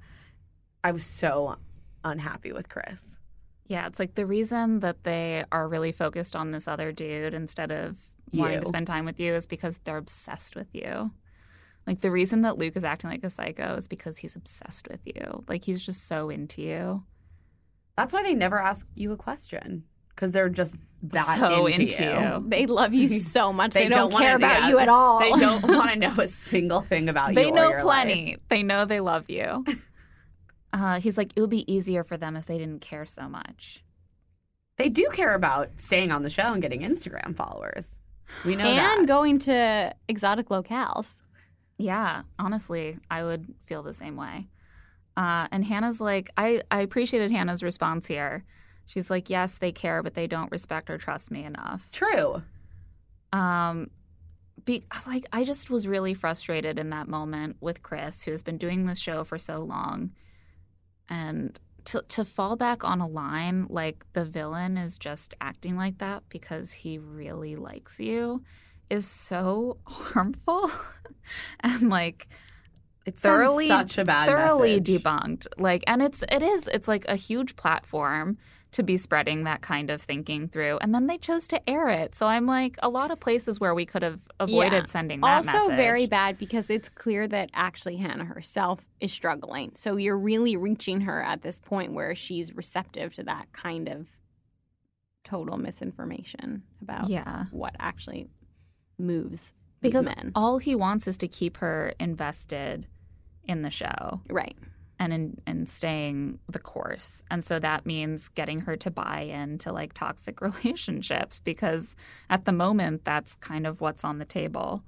Speaker 2: I was so unhappy with Chris.
Speaker 1: Yeah, it's like the reason that they are really focused on this other dude instead of wanting
Speaker 2: You.
Speaker 1: to spend time with you is because they're obsessed with you. Like, the reason that Luke is acting like a psycho is because he's obsessed with you. Like, he's just so into you.
Speaker 2: That's why they never ask you a question, because they're just that
Speaker 1: So
Speaker 2: into
Speaker 1: into you.
Speaker 3: They love you so much. They don't
Speaker 2: wanna-
Speaker 3: care about
Speaker 2: yeah,
Speaker 3: you at all.
Speaker 2: They don't want to know a single thing about you.
Speaker 1: They
Speaker 2: or
Speaker 1: know
Speaker 2: your
Speaker 1: plenty.
Speaker 2: life.
Speaker 1: They know they love you. He's like, it would be easier for them if they didn't care so much.
Speaker 2: They do care about staying on the show and getting Instagram followers. We know
Speaker 3: and
Speaker 2: that.
Speaker 3: going to exotic locales.
Speaker 1: Yeah, honestly, I would feel the same way. And Hannah's like, I appreciated Hannah's response here. She's like, yes, they care, but they don't respect or trust me enough.
Speaker 2: True.
Speaker 1: I just was really frustrated in that moment with Chris, who has been doing this show for so long. And to fall back on a line like the villain is just acting like that because he really likes you is so harmful. And like,
Speaker 2: It sends such a bad
Speaker 1: thoroughly
Speaker 2: message.
Speaker 1: debunked. Like, and it's like a huge platform to be spreading that kind of thinking through, and then they chose to air it. So I'm like, a lot of places where we could have avoided sending that
Speaker 3: also
Speaker 1: message.
Speaker 3: very bad because it's clear that actually Hannah herself is struggling. So you're really reaching her at this point where she's receptive to that kind of total misinformation about what actually moves
Speaker 1: because
Speaker 3: these men.
Speaker 1: all he wants is to keep her invested in the show.
Speaker 3: Right.
Speaker 1: And in staying the course. And so that means getting her to buy into like toxic relationships, because at the moment that's kind of what's on the table.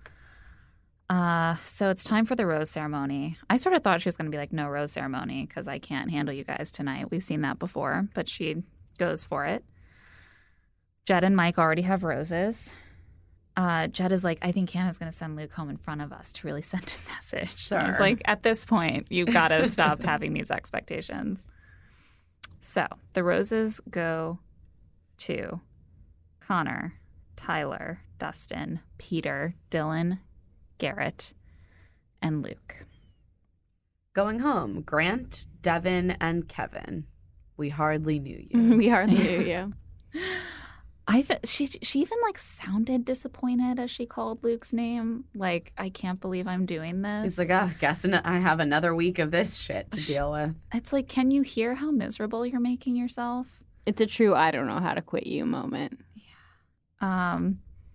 Speaker 1: So it's time for the rose ceremony. I sort of thought she was going to be like, no rose ceremony because I can't handle you guys tonight. We've seen that before, but she goes for it. Jed and Mike already have roses. Jed is like, I think Hannah's going to send Luke home in front of us to really send a message.
Speaker 2: Sure.
Speaker 1: And he's like, at this point, you've got to stop having these expectations. So the roses go to Connor, Tyler, Dustin, Peter, Dylan, Garrett, and Luke.
Speaker 2: Going home, Grant, Devin, and Kevin. We hardly knew you.
Speaker 3: We hardly knew you.
Speaker 1: She even like sounded disappointed as she called Luke's name. Like, I can't believe I'm doing this.
Speaker 2: He's like, I have another week of this shit to deal with.
Speaker 1: It's like, can you hear how miserable you're making yourself?
Speaker 3: It's a true I don't know how to quit you moment.
Speaker 1: I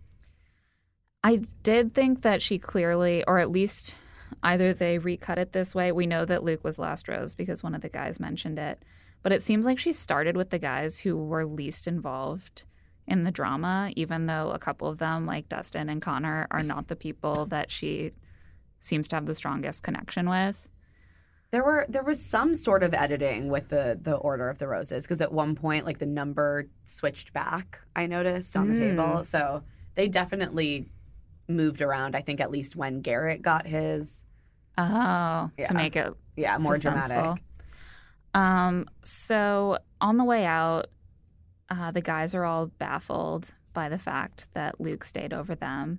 Speaker 1: did think that she clearly, or at least either they recut it this way. We know that Luke was last rose because one of the guys mentioned it. But it seems like she started with the guys who were least involved in the drama, even though a couple of them, like Dustin and Connor, are not the people that she seems to have the strongest connection with.
Speaker 2: There was some sort of editing with the order of the roses, because at one point, like, the number switched back, I noticed, on the table. So they definitely moved around, I think, at least when Garrett got his.
Speaker 1: Oh,
Speaker 2: Yeah.
Speaker 1: to make it
Speaker 2: More
Speaker 1: suspenseful.
Speaker 2: dramatic.
Speaker 1: So on the way out, the guys are all baffled by the fact that Luke stayed over them.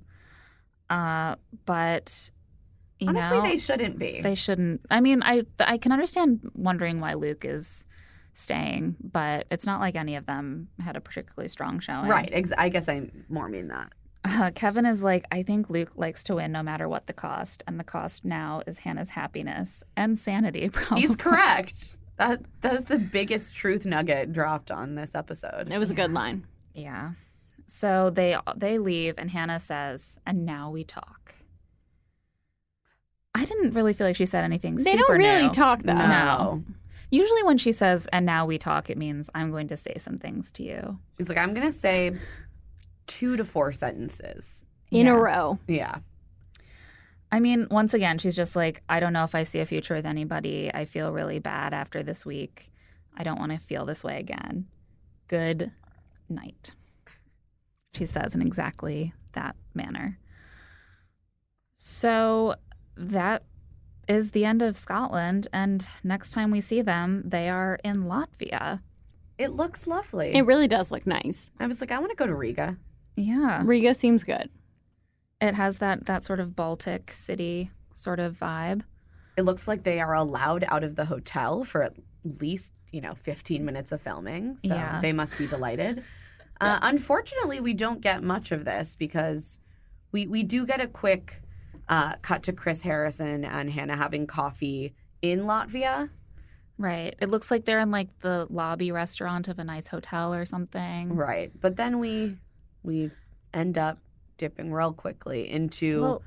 Speaker 1: But, you
Speaker 2: Honestly,
Speaker 1: know,
Speaker 2: they shouldn't be.
Speaker 1: they shouldn't. I mean, I can understand wondering why Luke is staying, but it's not like any of them had a particularly strong showing.
Speaker 2: Right. I guess I more mean that.
Speaker 1: Kevin is like, I think Luke likes to win no matter what the cost, and the cost now is Hannah's happiness and sanity, probably.
Speaker 2: He's correct. That was the biggest truth nugget dropped on this episode.
Speaker 3: It was a good line.
Speaker 1: Yeah. So they leave, and Hannah says, and now we talk. I didn't really feel like she said anything
Speaker 3: They
Speaker 1: super
Speaker 3: don't really
Speaker 1: new.
Speaker 3: talk though.
Speaker 1: No. Usually when she says, and now we talk, it means I'm going to say some things to you.
Speaker 2: She's like, I'm going to say 2 to 4 sentences.
Speaker 3: In
Speaker 1: Yeah.
Speaker 3: a row.
Speaker 2: Yeah.
Speaker 1: I mean, once again, she's just like, I don't know if I see a future with anybody. I feel really bad after this week. I don't want to feel this way again. Good night. She says in exactly that manner. So that is the end of Scotland. And next time we see them, they are in Latvia.
Speaker 2: It looks lovely.
Speaker 3: It really does look nice.
Speaker 2: I was like, I want to go to Riga.
Speaker 1: Yeah.
Speaker 3: Riga seems good.
Speaker 1: It has that sort of Baltic city sort of vibe.
Speaker 2: It looks like they are allowed out of the hotel for at least, 15 minutes of filming. So
Speaker 1: Yeah.
Speaker 2: they must be delighted. Unfortunately, we don't get much of this because we do get a quick cut to Chris Harrison and Hannah having coffee in Latvia.
Speaker 1: Right. It looks like they're in like the lobby restaurant of a nice hotel or something.
Speaker 2: Right. But then we end up dipping real quickly into...
Speaker 1: Well,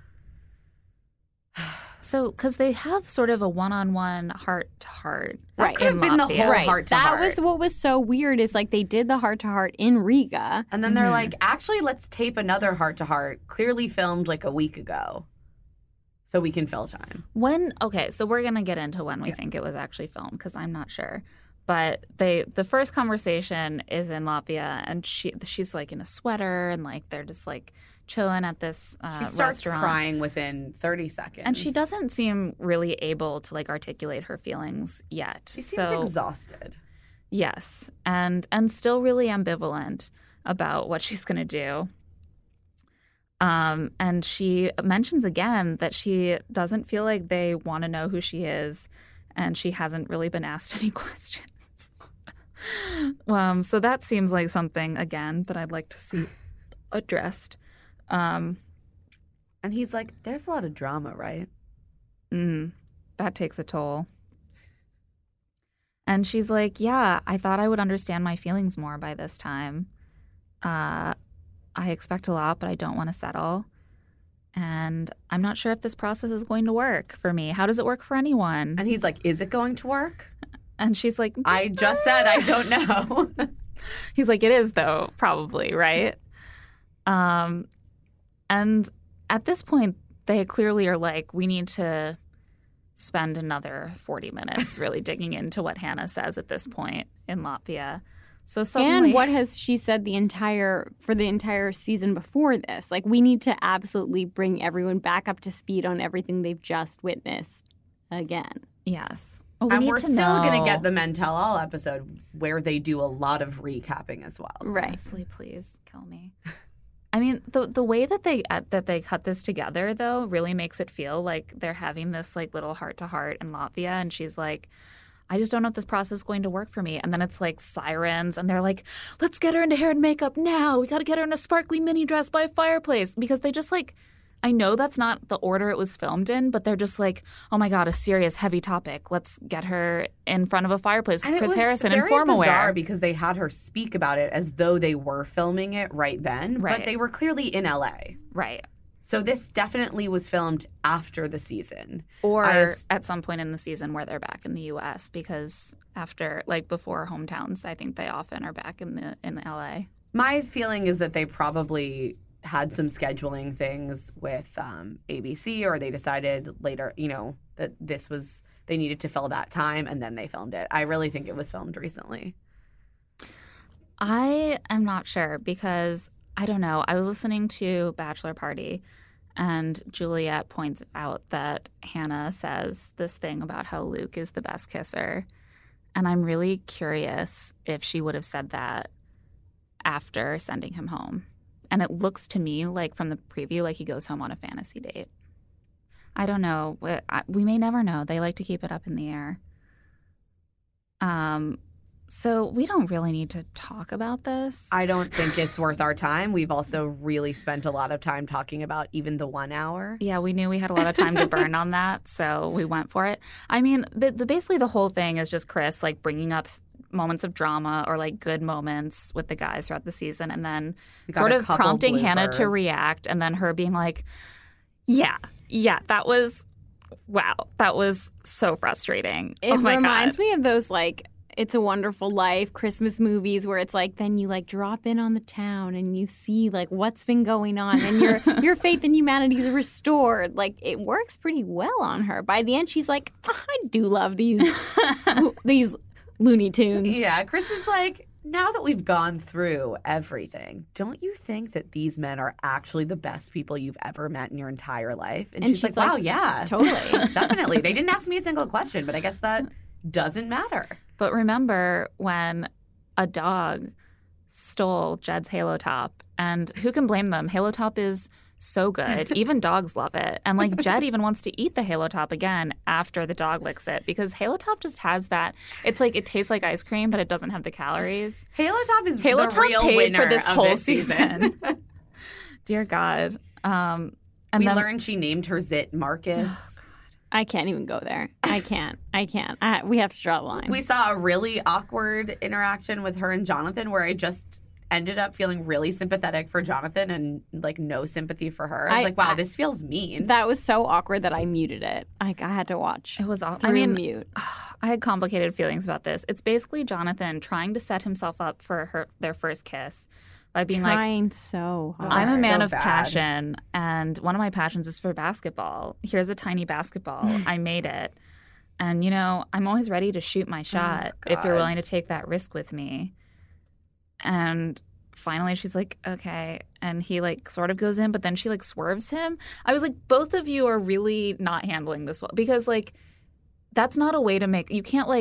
Speaker 1: so, because they have sort of a one-on-one heart-to-heart.
Speaker 2: That could have been the whole heart-to-heart.
Speaker 3: That was what was so weird is like they did the heart-to-heart in Riga.
Speaker 2: And then they're like, actually, let's tape another heart-to-heart, clearly filmed like a week ago, so we can fill time.
Speaker 1: Okay, so we're going to get into when we think it was actually filmed, because I'm not sure. But the first conversation is in Latvia, and she's like in a sweater, and like they're just like chilling at this
Speaker 2: she starts
Speaker 1: restaurant.
Speaker 2: Crying within 30 seconds.
Speaker 1: And she doesn't seem really able to like articulate her feelings yet.
Speaker 2: She seems exhausted.
Speaker 1: Yes, and still really ambivalent about what she's going to do. And she mentions again that she doesn't feel like they want to know who she is, and she hasn't really been asked any questions. So that seems like something, again, that I'd like to see addressed.
Speaker 2: And he's like, there's a lot of drama, right?
Speaker 1: That takes a toll. And she's like, yeah, I thought I would understand my feelings more by this time. I expect a lot, but I don't want to settle. And I'm not sure if this process is going to work for me. How does it work for anyone?
Speaker 2: And he's like, is it going to work?
Speaker 1: And she's like,
Speaker 2: I just said I don't know.
Speaker 1: He's like, it is, though, probably, right? And at this point, they clearly are like, we need to spend another 40 minutes really digging into what Hannah says at this point in Latvia. So suddenly,
Speaker 3: and what has she said for the entire season before this? Like, we need to absolutely bring everyone back up to speed on everything they've just witnessed again.
Speaker 1: Yes.
Speaker 2: Well, and we're still going to get the Men Tell All episode where they do a lot of recapping as well.
Speaker 3: Right.
Speaker 1: Honestly, please kill me. I mean, the way that they cut this together, though, really makes it feel like they're having this like little heart-to-heart in Latvia, and she's like, I just don't know if this process is going to work for me. And then it's like sirens, and they're like, let's get her into hair and makeup now. We got to get her in a sparkly mini dress by a fireplace. Because they just like, I know that's not the order it was filmed in, but they're just like, oh my God, a serious, heavy topic. Let's get her in front of a fireplace with Chris Harrison in formal wear.
Speaker 2: It was very bizarre because they had her speak about it as though they were filming it right then, but they were clearly in LA.
Speaker 1: Right.
Speaker 2: So this definitely was filmed after the season.
Speaker 1: Or at some point in the season where they're back in the U.S. because before hometowns, I think they often are back in LA.
Speaker 2: My feeling is that they probably had some scheduling things with ABC, or they decided later, that they needed to fill that time, and then they filmed it. I really think it was filmed recently.
Speaker 1: I am not sure because, I don't know, I was listening to Bachelor Party, and Juliet points out that Hannah says this thing about how Luke is the best kisser, and I'm really curious if she would have said that after sending him home. And it looks to me like from the preview like he goes home on a fantasy date. I don't know. We may never know. They like to keep it up in the air. So we don't really need to talk about this.
Speaker 2: I don't think it's worth our time. We've also really spent a lot of time talking about even the 1 hour.
Speaker 1: Yeah, we knew we had a lot of time to burn on that, so we went for it. I mean, basically the whole thing is just Chris like bringing up moments of drama or like good moments with the guys throughout the season, and then sort of prompting Hannah to react, and then her being like, yeah, that was so frustrating.
Speaker 3: It reminds me of those like It's a Wonderful Life Christmas movies where it's like then you like drop in on the town and you see like what's been going on and your faith in humanity is restored. Like it works pretty well on her. By the end she's like, I do love these Looney Tunes.
Speaker 2: Yeah, Chris is like, now that we've gone through everything, don't you think that these men are actually the best people you've ever met in your entire life? And she's like, wow, yeah.
Speaker 3: Totally.
Speaker 2: Definitely. They didn't ask me a single question, but I guess that doesn't matter.
Speaker 1: But remember when a dog stole Jed's Halo Top, and who can blame them? Halo Top is so good. Even dogs love it. And like Jed even wants to eat the Halo Top again after the dog licks it because Halo Top just has that. It's like it tastes like ice cream, but it doesn't have the calories.
Speaker 2: Halo Top is the real winner
Speaker 1: for this
Speaker 2: of
Speaker 1: whole
Speaker 2: this
Speaker 1: season. Dear God. And
Speaker 2: we
Speaker 1: then,
Speaker 2: learned she named her zit Marcus.
Speaker 3: I can't even go there. I can't. We have to draw the line.
Speaker 2: We saw a really awkward interaction with her and Jonathan where I just ended up feeling really sympathetic for Jonathan and like no sympathy for her. I was like, wow, this feels mean.
Speaker 3: That was so awkward that I muted it. Like, I had to watch.
Speaker 1: it was awful.
Speaker 3: Mute.
Speaker 1: I had complicated feelings about this. It's basically Jonathan trying to set himself up for their first kiss by being
Speaker 3: Trying so hard.
Speaker 1: I'm a
Speaker 2: so
Speaker 1: man of
Speaker 2: bad.
Speaker 1: passion, and one of my passions is for basketball. Here's a tiny basketball. I made it. And, I'm always ready to shoot my shot if you're
Speaker 2: God.
Speaker 1: willing to take that risk with me. And finally she's like, okay. And he sort of goes in, but then she swerves him. I was like, both of you are really not handling this well. Because that's not a way to make – you can't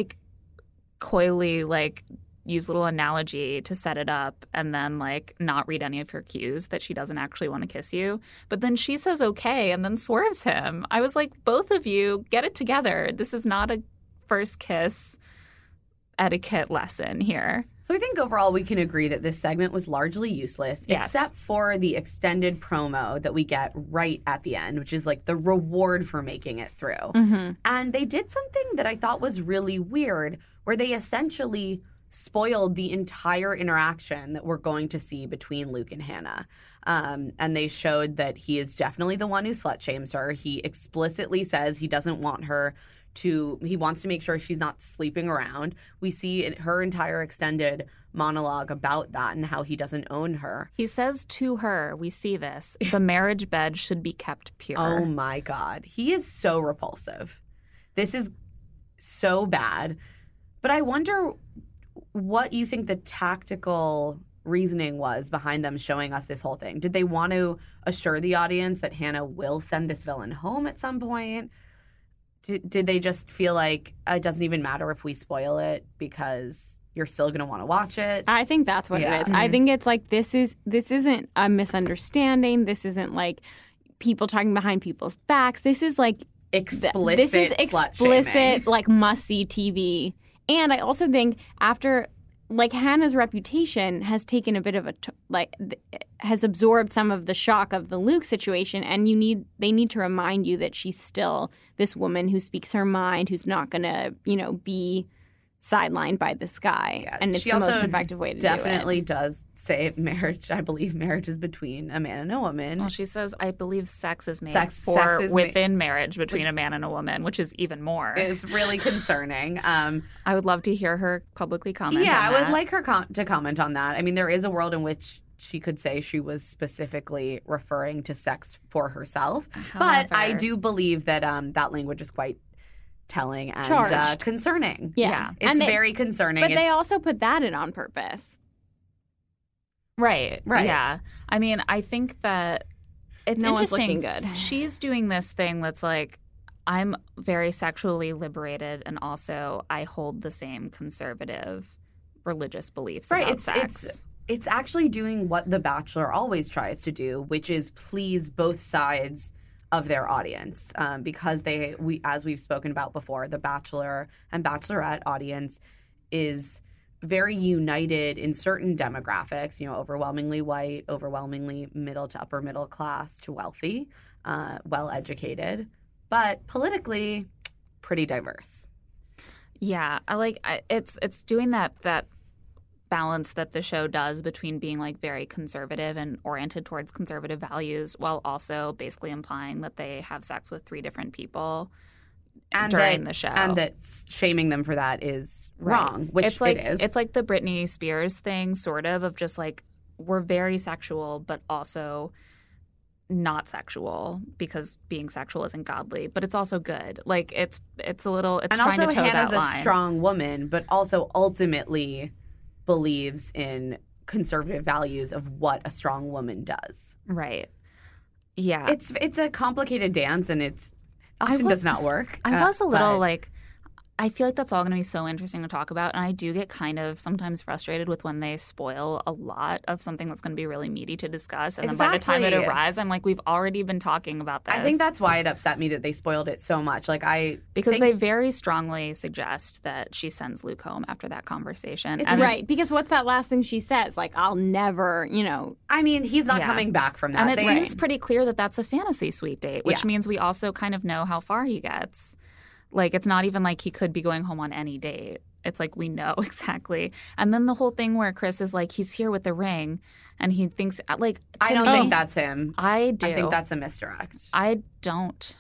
Speaker 1: coyly use little analogy to set it up and then not read any of her cues that she doesn't actually want to kiss you. But then she says okay and then swerves him. I was like, both of you, get it together. This is not a first kiss etiquette lesson here.
Speaker 2: So I think overall we can agree that this segment was largely useless,
Speaker 1: Yes.
Speaker 2: except for the extended promo that we get right at the end, which is the reward for making it through.
Speaker 3: Mm-hmm.
Speaker 2: And they did something that I thought was really weird, where they essentially spoiled the entire interaction that we're going to see between Luke and Hannah. And they showed that he is definitely the one who slut shames her. He explicitly says he doesn't want her he wants to make sure she's not sleeping around. We see her entire extended monologue about that and how he doesn't own her.
Speaker 1: He says to her, we see this, the marriage bed should be kept pure.
Speaker 2: Oh my God. He is so repulsive. This is so bad. But I wonder what you think the tactical reasoning was behind them showing us this whole thing. Did they want to assure the audience that Hannah will send this villain home at some point? Did they just feel like it doesn't even matter if we spoil it because you're still going to want to watch it?
Speaker 3: I think that's what
Speaker 2: Yeah.
Speaker 3: it is. I think it's this isn't a misunderstanding. This isn't people talking behind people's backs. This is
Speaker 2: Explicit
Speaker 3: this is
Speaker 2: slut-shaming.
Speaker 3: explicit must-see TV. And I also think after Hannah's reputation has taken a bit of has absorbed some of the shock of the Luke situation, and they need to remind you that she's still this woman who speaks her mind, who's not going to be sidelined by this guy.
Speaker 2: Yeah,
Speaker 3: and it's
Speaker 2: she
Speaker 3: the
Speaker 2: also
Speaker 3: most effective way to do it.
Speaker 2: definitely does say marriage. I believe marriage is between a man and a woman.
Speaker 1: Well, she says, I believe sex is made
Speaker 2: Sex is
Speaker 1: within marriage between a man and a woman, which is even more.
Speaker 2: Is really concerning.
Speaker 1: I would love to hear her publicly comment
Speaker 2: Yeah,
Speaker 1: on
Speaker 2: I
Speaker 1: that.
Speaker 2: would like her to comment on that. I mean, there is a world in which she could say she was specifically referring to sex for herself. But I
Speaker 1: However-
Speaker 2: do believe that that language is quite telling and
Speaker 3: Charged.
Speaker 2: concerning.
Speaker 3: Yeah.
Speaker 2: It's
Speaker 3: And they-
Speaker 2: very concerning.
Speaker 3: But they
Speaker 2: It's-
Speaker 3: also put that in on purpose.
Speaker 1: Right.
Speaker 2: Right.
Speaker 1: Yeah. I mean, I think that it's
Speaker 3: No one's
Speaker 1: interesting.
Speaker 3: looking good.
Speaker 1: She's doing this thing that's I'm very sexually liberated, and also I hold the same conservative religious beliefs
Speaker 2: Right,
Speaker 1: about sex.
Speaker 2: It's actually doing what The Bachelor always tries to do, which is please both sides of their audience, because as we've spoken about before, the Bachelor and Bachelorette audience is very united in certain demographics. Overwhelmingly white, overwhelmingly middle to upper middle class to wealthy, well educated, but politically pretty diverse.
Speaker 1: Yeah, it's doing that balance that the show does between being very conservative and oriented towards conservative values, while also basically implying that they have sex with 3 different people during the show,
Speaker 2: and that shaming them for that is wrong, which
Speaker 1: it's
Speaker 2: it is.
Speaker 1: It's like the Britney Spears thing, sort of just we're very sexual, but also not sexual because being sexual isn't godly, but it's also good. It's a little. It's
Speaker 2: and
Speaker 1: trying
Speaker 2: also
Speaker 1: to toe
Speaker 2: Hannah's
Speaker 1: that line.
Speaker 2: a strong woman, but also ultimately believes in conservative values of what a strong woman does.
Speaker 1: Right. Yeah.
Speaker 2: It's a complicated dance, and it's often does not work.
Speaker 1: I was a little
Speaker 2: but
Speaker 1: I feel like that's all going to be so interesting to talk about. And I do get kind of sometimes frustrated with when they spoil a lot of something that's going to be really meaty to discuss. And then by the time it arrives, I'm like, we've already been talking about this.
Speaker 2: I think that's why it upset me that they spoiled it so much.
Speaker 1: Because they very strongly suggest that she sends Luke home after that conversation.
Speaker 3: Right. Because what's that last thing she says? Like, I'll never,
Speaker 2: I mean, he's not coming back from that.
Speaker 1: And it seems pretty clear that that's a fantasy suite date, which means we also kind of know how far he gets. Like, it's not even like he could be going home on any date. It's like we know exactly. And then the whole thing where Chris is like, he's here with the ring, and he thinks, like,
Speaker 2: I don't think that's him.
Speaker 1: I do.
Speaker 2: I think that's a misdirect.
Speaker 1: I don't.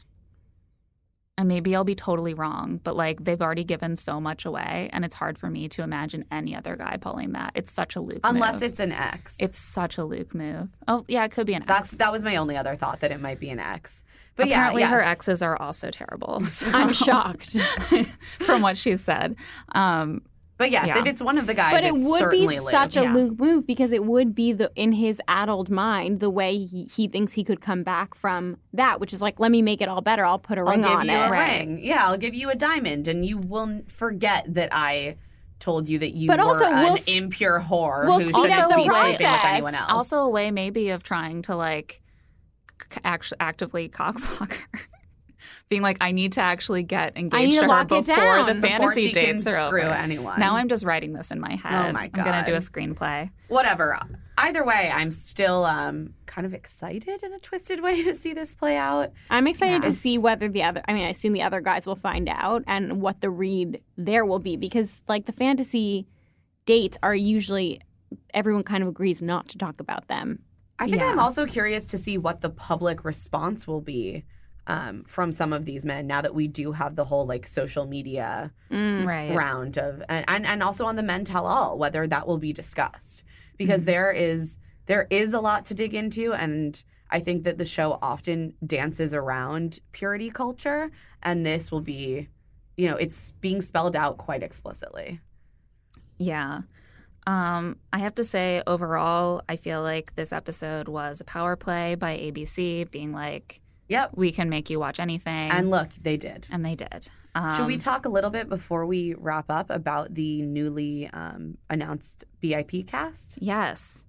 Speaker 1: And maybe I'll be totally wrong, but, like, they've already given so much away, and it's hard for me to imagine any other guy pulling that. It's such a Luke move.
Speaker 2: Unless it's an ex.
Speaker 1: It's such a Luke move. Oh, yeah, it could be an ex.
Speaker 2: That was my only other thought, that it might be an ex. But
Speaker 1: apparently her exes are also terrible. So.
Speaker 3: I'm shocked.
Speaker 1: From what she said.
Speaker 2: But yes, if it's one of the guys,
Speaker 3: but it would be such a
Speaker 2: Luke.
Speaker 3: Luke move, because it would be in his addled mind the way he thinks he could come back from that, which is like, let me make it all better. I'll put a ring on it.
Speaker 2: I'll give you a ring. Yeah, I'll give you a diamond, and you will forget that I told you that you were an impure whore who shouldn't be sleeping with anyone else.
Speaker 1: Also a way maybe of trying to like actively cockblock her. Being like, I need to actually get engaged to her before the fantasy dates are over.
Speaker 2: Anyone.
Speaker 1: Now I'm just writing this in my head.
Speaker 2: Oh my God.
Speaker 1: I'm going to do a screenplay.
Speaker 2: Whatever. Either way, I'm still kind of excited in a twisted way to see this play out.
Speaker 3: I'm excited to see whether I assume the other guys will find out and what the read there will be, because like the fantasy dates are usually, everyone kind of agrees not to talk about them.
Speaker 2: I think I'm also curious to see what the public response will be from some of these men, now that we do have the whole like social media round of, and also on the Men Tell All, whether that will be discussed, because there is a lot to dig into, and I think that the show often dances around purity culture, and this will be, it's being spelled out quite explicitly.
Speaker 1: Yeah. I have to say, overall, I feel like this episode was a power play by ABC, being like,
Speaker 2: yep,
Speaker 1: we can make you watch anything.
Speaker 2: And look, they did.
Speaker 1: And they did.
Speaker 2: Should we talk a little bit before we wrap up about the newly announced BIP cast?
Speaker 1: Yes.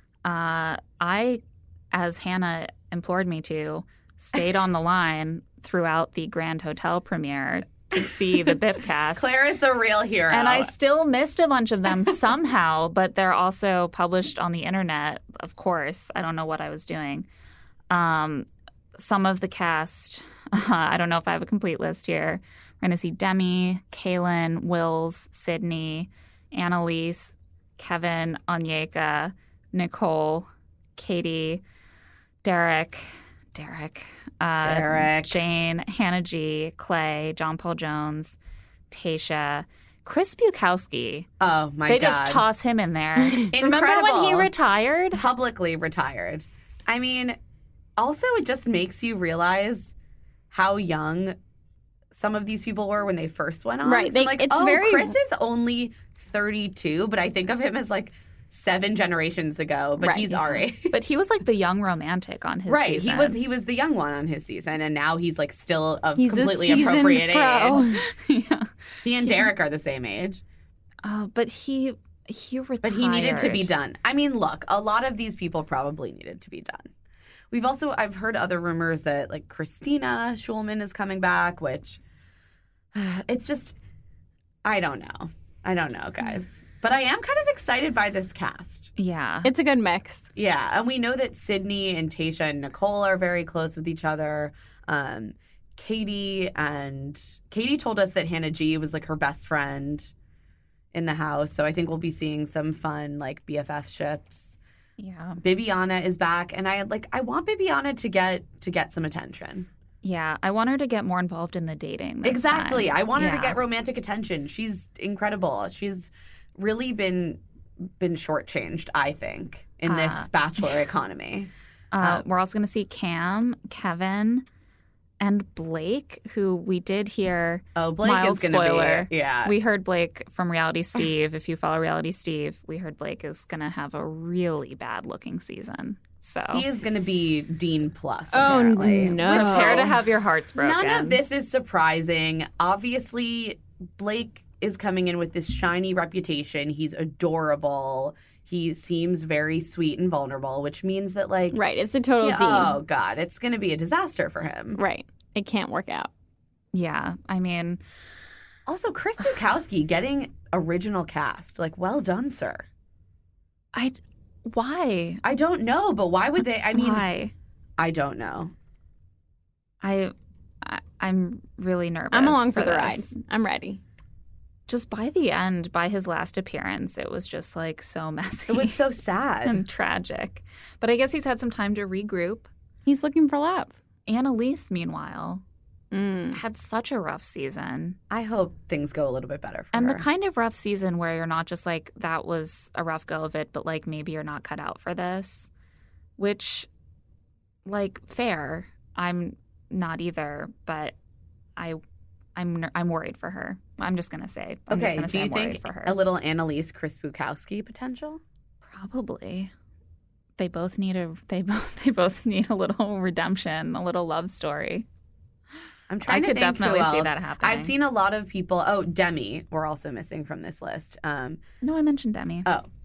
Speaker 1: I, as Hannah implored me to, stayed on the line throughout the Grand Hotel premiere to see the BIP cast.
Speaker 2: Claire is the real hero.
Speaker 1: And I still missed a bunch of them somehow, but they're also published on the internet, of course. I don't know what I was doing. Some of the cast, I don't know if I have a complete list here. We're going to see Demi, Kaylin, Wills, Sydney, Annalise, Kevin, Onyeka, Nicole, Katie, Derek, Jane, Hannah G, Clay, John Paul Jones, Tayshia, Chris Bukowski.
Speaker 2: Oh, my God.
Speaker 1: They just toss him in there.
Speaker 2: Incredible.
Speaker 1: Remember when he retired?
Speaker 2: Publicly retired. I mean, also it just makes you realize how young some of these people were when they first went on.
Speaker 3: Right.
Speaker 2: So Chris is only 32, but I think of him as like 7 generations ago, but he's our age.
Speaker 1: But he was like the young romantic on his season.
Speaker 2: He was the young one on his season, and now he's like still completely appropriate age.
Speaker 1: Yeah.
Speaker 2: He and Derek are the same age.
Speaker 1: But he retired.
Speaker 2: But he needed to be done. I mean, look, a lot of these people probably needed to be done. I've heard other rumors that like Christina Schulman is coming back, which it's just, I don't know, guys. But I am kind of excited by this cast.
Speaker 1: Yeah.
Speaker 3: It's a good mix.
Speaker 2: Yeah. And we know that Sydney and Tayshia and Nicole are very close with each other. Katie told us that Hannah G was like her best friend in the house. So I think we'll be seeing some fun like BFF ships.
Speaker 1: Yeah.
Speaker 2: Bibiana is back, and I want Bibiana to get some attention.
Speaker 1: Yeah, I want her to get more involved in the dating this
Speaker 2: Exactly.
Speaker 1: time.
Speaker 2: I want her to get romantic attention. She's incredible. She's really been shortchanged, I think, in this Bachelor economy.
Speaker 1: We're also going to see Cam, Kevin, and Blake, who we did hear.
Speaker 2: Oh, Blake
Speaker 1: mild
Speaker 2: is going to
Speaker 1: spoiler.
Speaker 2: be. Yeah.
Speaker 1: We heard Blake from Reality Steve. If you follow Reality Steve, we heard Blake is going to have a really bad looking season. So
Speaker 2: he is going to be Dean Plus, apparently.
Speaker 3: Oh, no.
Speaker 1: Prepare to have your hearts broken.
Speaker 2: None of this is surprising. Obviously, Blake is coming in with this shiny reputation. He's adorable. He seems very sweet and vulnerable, which means that, like...
Speaker 3: Right. It's the total Dean.
Speaker 2: Oh, God. It's going to be a disaster for him.
Speaker 3: Right. It can't work out.
Speaker 1: Yeah. I mean...
Speaker 2: Also, Chris Bukowski getting original cast. Like, well done, sir.
Speaker 1: Why?
Speaker 2: I don't know, but why would they? I mean,
Speaker 1: why?
Speaker 2: I don't know.
Speaker 1: I'm really nervous.
Speaker 3: I'm along for the
Speaker 1: this.
Speaker 3: ride. I'm ready.
Speaker 1: Just by the end, by his last appearance, it was just like so messy.
Speaker 2: It was so sad.
Speaker 1: and tragic. But I guess he's had some time to regroup.
Speaker 3: He's looking for love.
Speaker 1: Annalise, meanwhile, had such a rough season.
Speaker 2: I hope things go a little bit better for
Speaker 1: And
Speaker 2: her.
Speaker 1: the kind of rough season where you're not just like, that was a rough go of it, but like maybe you're not cut out for this. Which, like, fair. I'm not either, but I'm worried for her. I'm just gonna say. I'm just
Speaker 2: okay,
Speaker 1: gonna
Speaker 2: do
Speaker 1: say
Speaker 2: you
Speaker 1: I'm worried
Speaker 2: think
Speaker 1: for her.
Speaker 2: a little Annalise Chris Bukowski potential?
Speaker 1: Probably. They both need they both need a little redemption, a little love story.
Speaker 2: I'm trying
Speaker 1: I
Speaker 2: to
Speaker 1: could
Speaker 2: think
Speaker 1: definitely
Speaker 2: who
Speaker 1: see
Speaker 2: else.
Speaker 1: that happening.
Speaker 2: I've seen a lot of people. Oh, Demi, we're also missing from this list.
Speaker 1: No, I mentioned Demi.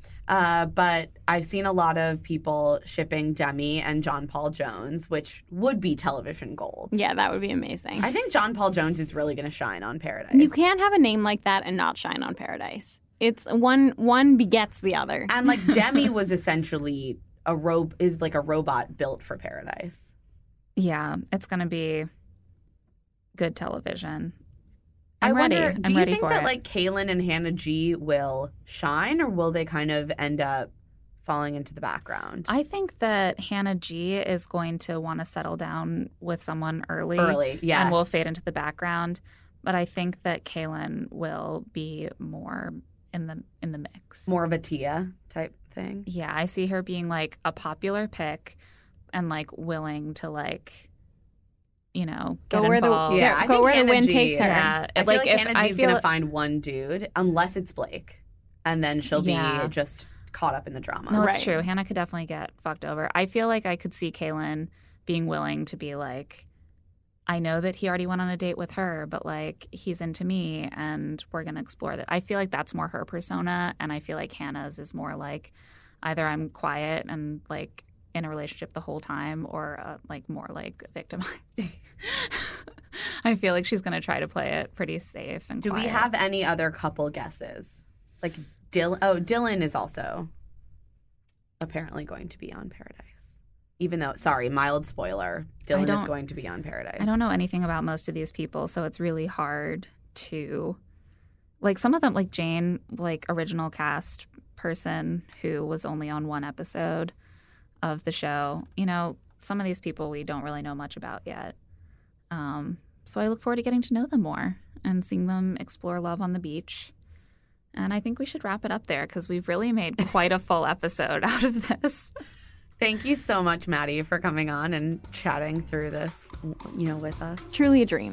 Speaker 2: But I've seen a lot of people shipping Demi and John Paul Jones, which would be television gold.
Speaker 3: Yeah, that would be amazing.
Speaker 2: I think John Paul Jones is really going to shine on Paradise.
Speaker 3: You can't have a name like that and not shine on Paradise. It's one begets the other.
Speaker 2: And like Demi was essentially a robot built for Paradise.
Speaker 1: Yeah, it's gonna be good television.
Speaker 2: I
Speaker 1: I'm ready.
Speaker 2: wonder,
Speaker 1: I'm
Speaker 2: do you
Speaker 1: ready
Speaker 2: think
Speaker 1: for
Speaker 2: that
Speaker 1: it.
Speaker 2: like Kaylin and Hannah G will shine, or will they kind of end up falling into the background?
Speaker 1: I think that Hannah G is going to want to settle down with someone early,
Speaker 2: yes.
Speaker 1: and will fade into the background. But I think that Kaylin will be more in the mix.
Speaker 2: More of a Tia type thing.
Speaker 1: Yeah, I see her being like a popular pick and like willing to like, you know, get
Speaker 3: Go where the-
Speaker 1: involved.
Speaker 3: Yeah,
Speaker 2: I
Speaker 3: go
Speaker 2: think
Speaker 3: where the
Speaker 2: Hannah
Speaker 3: wind
Speaker 2: G-
Speaker 3: takes her.
Speaker 1: Yeah,
Speaker 2: I feel like
Speaker 1: if
Speaker 2: Hannah G is going to find one dude, unless it's Blake, and then she'll
Speaker 1: Yeah.
Speaker 2: be just caught up in the drama.
Speaker 1: No, it's
Speaker 3: Right.
Speaker 1: true. Hannah could definitely get fucked over. I feel like I could see Kaylin being willing to be like, I know that he already went on a date with her, but like he's into me and we're going to explore that. I feel like that's more her persona. And I feel like Hannah's is more like either I'm quiet and like in a relationship the whole time or like more like victimized. I feel like she's going to try to play it pretty safe and
Speaker 2: Do
Speaker 1: quiet.
Speaker 2: we have any other couple guesses? Like Dylan is also apparently going to be on Paradise. Even though, sorry, mild spoiler, Dylan is going to be on Paradise.
Speaker 1: I don't know anything about most of these people, so it's really hard to, like, some of them, like Jane, like original cast person who was only on one episode of the show. You know, some of these people we don't really know much about yet. So I look forward to getting to know them more and seeing them explore love on the beach. And I think we should wrap it up there because we've really made quite a full episode out of this.
Speaker 2: Thank you so much, Maddie, for coming on and chatting through this, you know, with us.
Speaker 3: Truly a dream.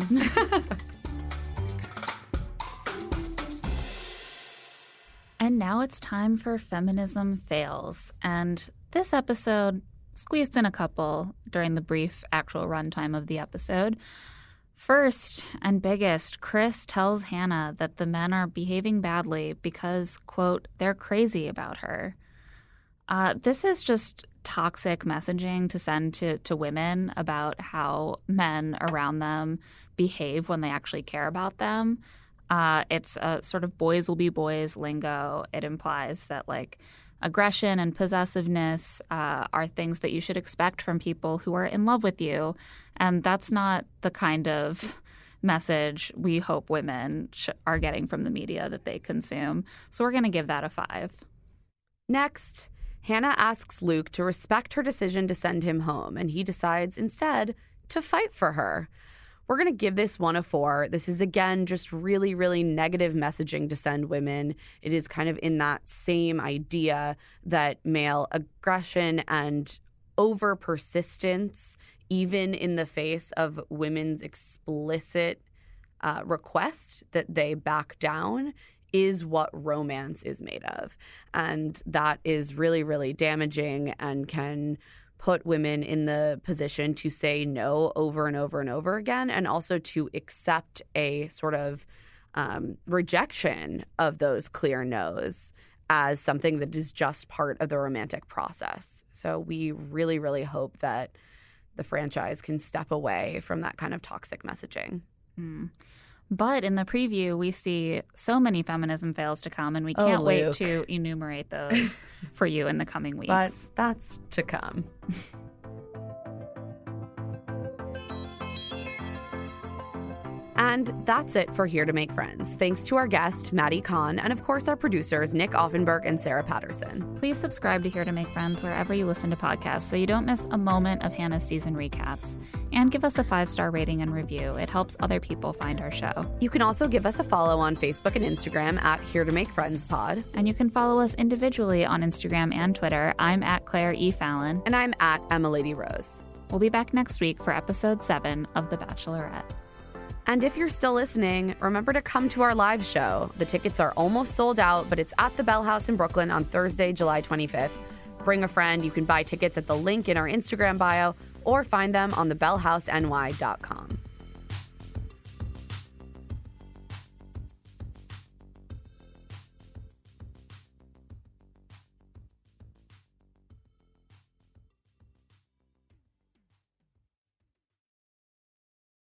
Speaker 1: And now it's time for Feminism Fails. And this episode squeezed in a couple during the brief actual runtime of the episode. First and biggest, Chris tells Hannah that the men are behaving badly because, quote, they're crazy about her. This is just toxic messaging to send to women about how men around them behave when they actually care about them. It's a sort of boys will be boys lingo. It implies that like aggression and possessiveness are things that you should expect from people who are in love with you. And that's not the kind of message we hope women are getting from the media that they consume. So we're going to give that a 5.
Speaker 2: Next, Hannah asks Luke to respect her decision to send him home, and he decides instead to fight for her. We're going to give this one a 4. This is, again, just really, really negative messaging to send women. It is kind of in that same idea that male aggression and over persistence, even in the face of women's explicit request that they back down, is what romance is made of. And that is really, really damaging and can put women in the position to say no over and over and over again, and also to accept a sort of rejection of those clear no's as something that is just part of the romantic process. So we really, really hope that the franchise can step away from that kind of toxic messaging.
Speaker 1: But in the preview, we see so many feminism fails to come, and we can't wait to enumerate those for you in the coming weeks.
Speaker 2: But that's to come. And that's it for Here to Make Friends. Thanks to our guest, Maddie Kahn, and of course our producers, Nick Offenberg and Sarah Patterson.
Speaker 1: Please subscribe to Here to Make Friends wherever you listen to podcasts so you don't miss a moment of Hannah's season recaps. And give us a 5-star rating and review. It helps other people find our show.
Speaker 2: You can also give us a follow on Facebook and Instagram at Here to Make Friends Pod.
Speaker 1: And you can follow us individually on Instagram and Twitter. I'm at Claire E. Fallon.
Speaker 2: And I'm at Emma Lady Rose.
Speaker 1: We'll be back next week for episode 7 of The Bachelorette.
Speaker 2: And if you're still listening, remember to come to our live show. The tickets are almost sold out, but it's at the Bell House in Brooklyn on Thursday, July 25th. Bring a friend. You can buy tickets at the link in our Instagram bio or find them on thebellhouseny.com.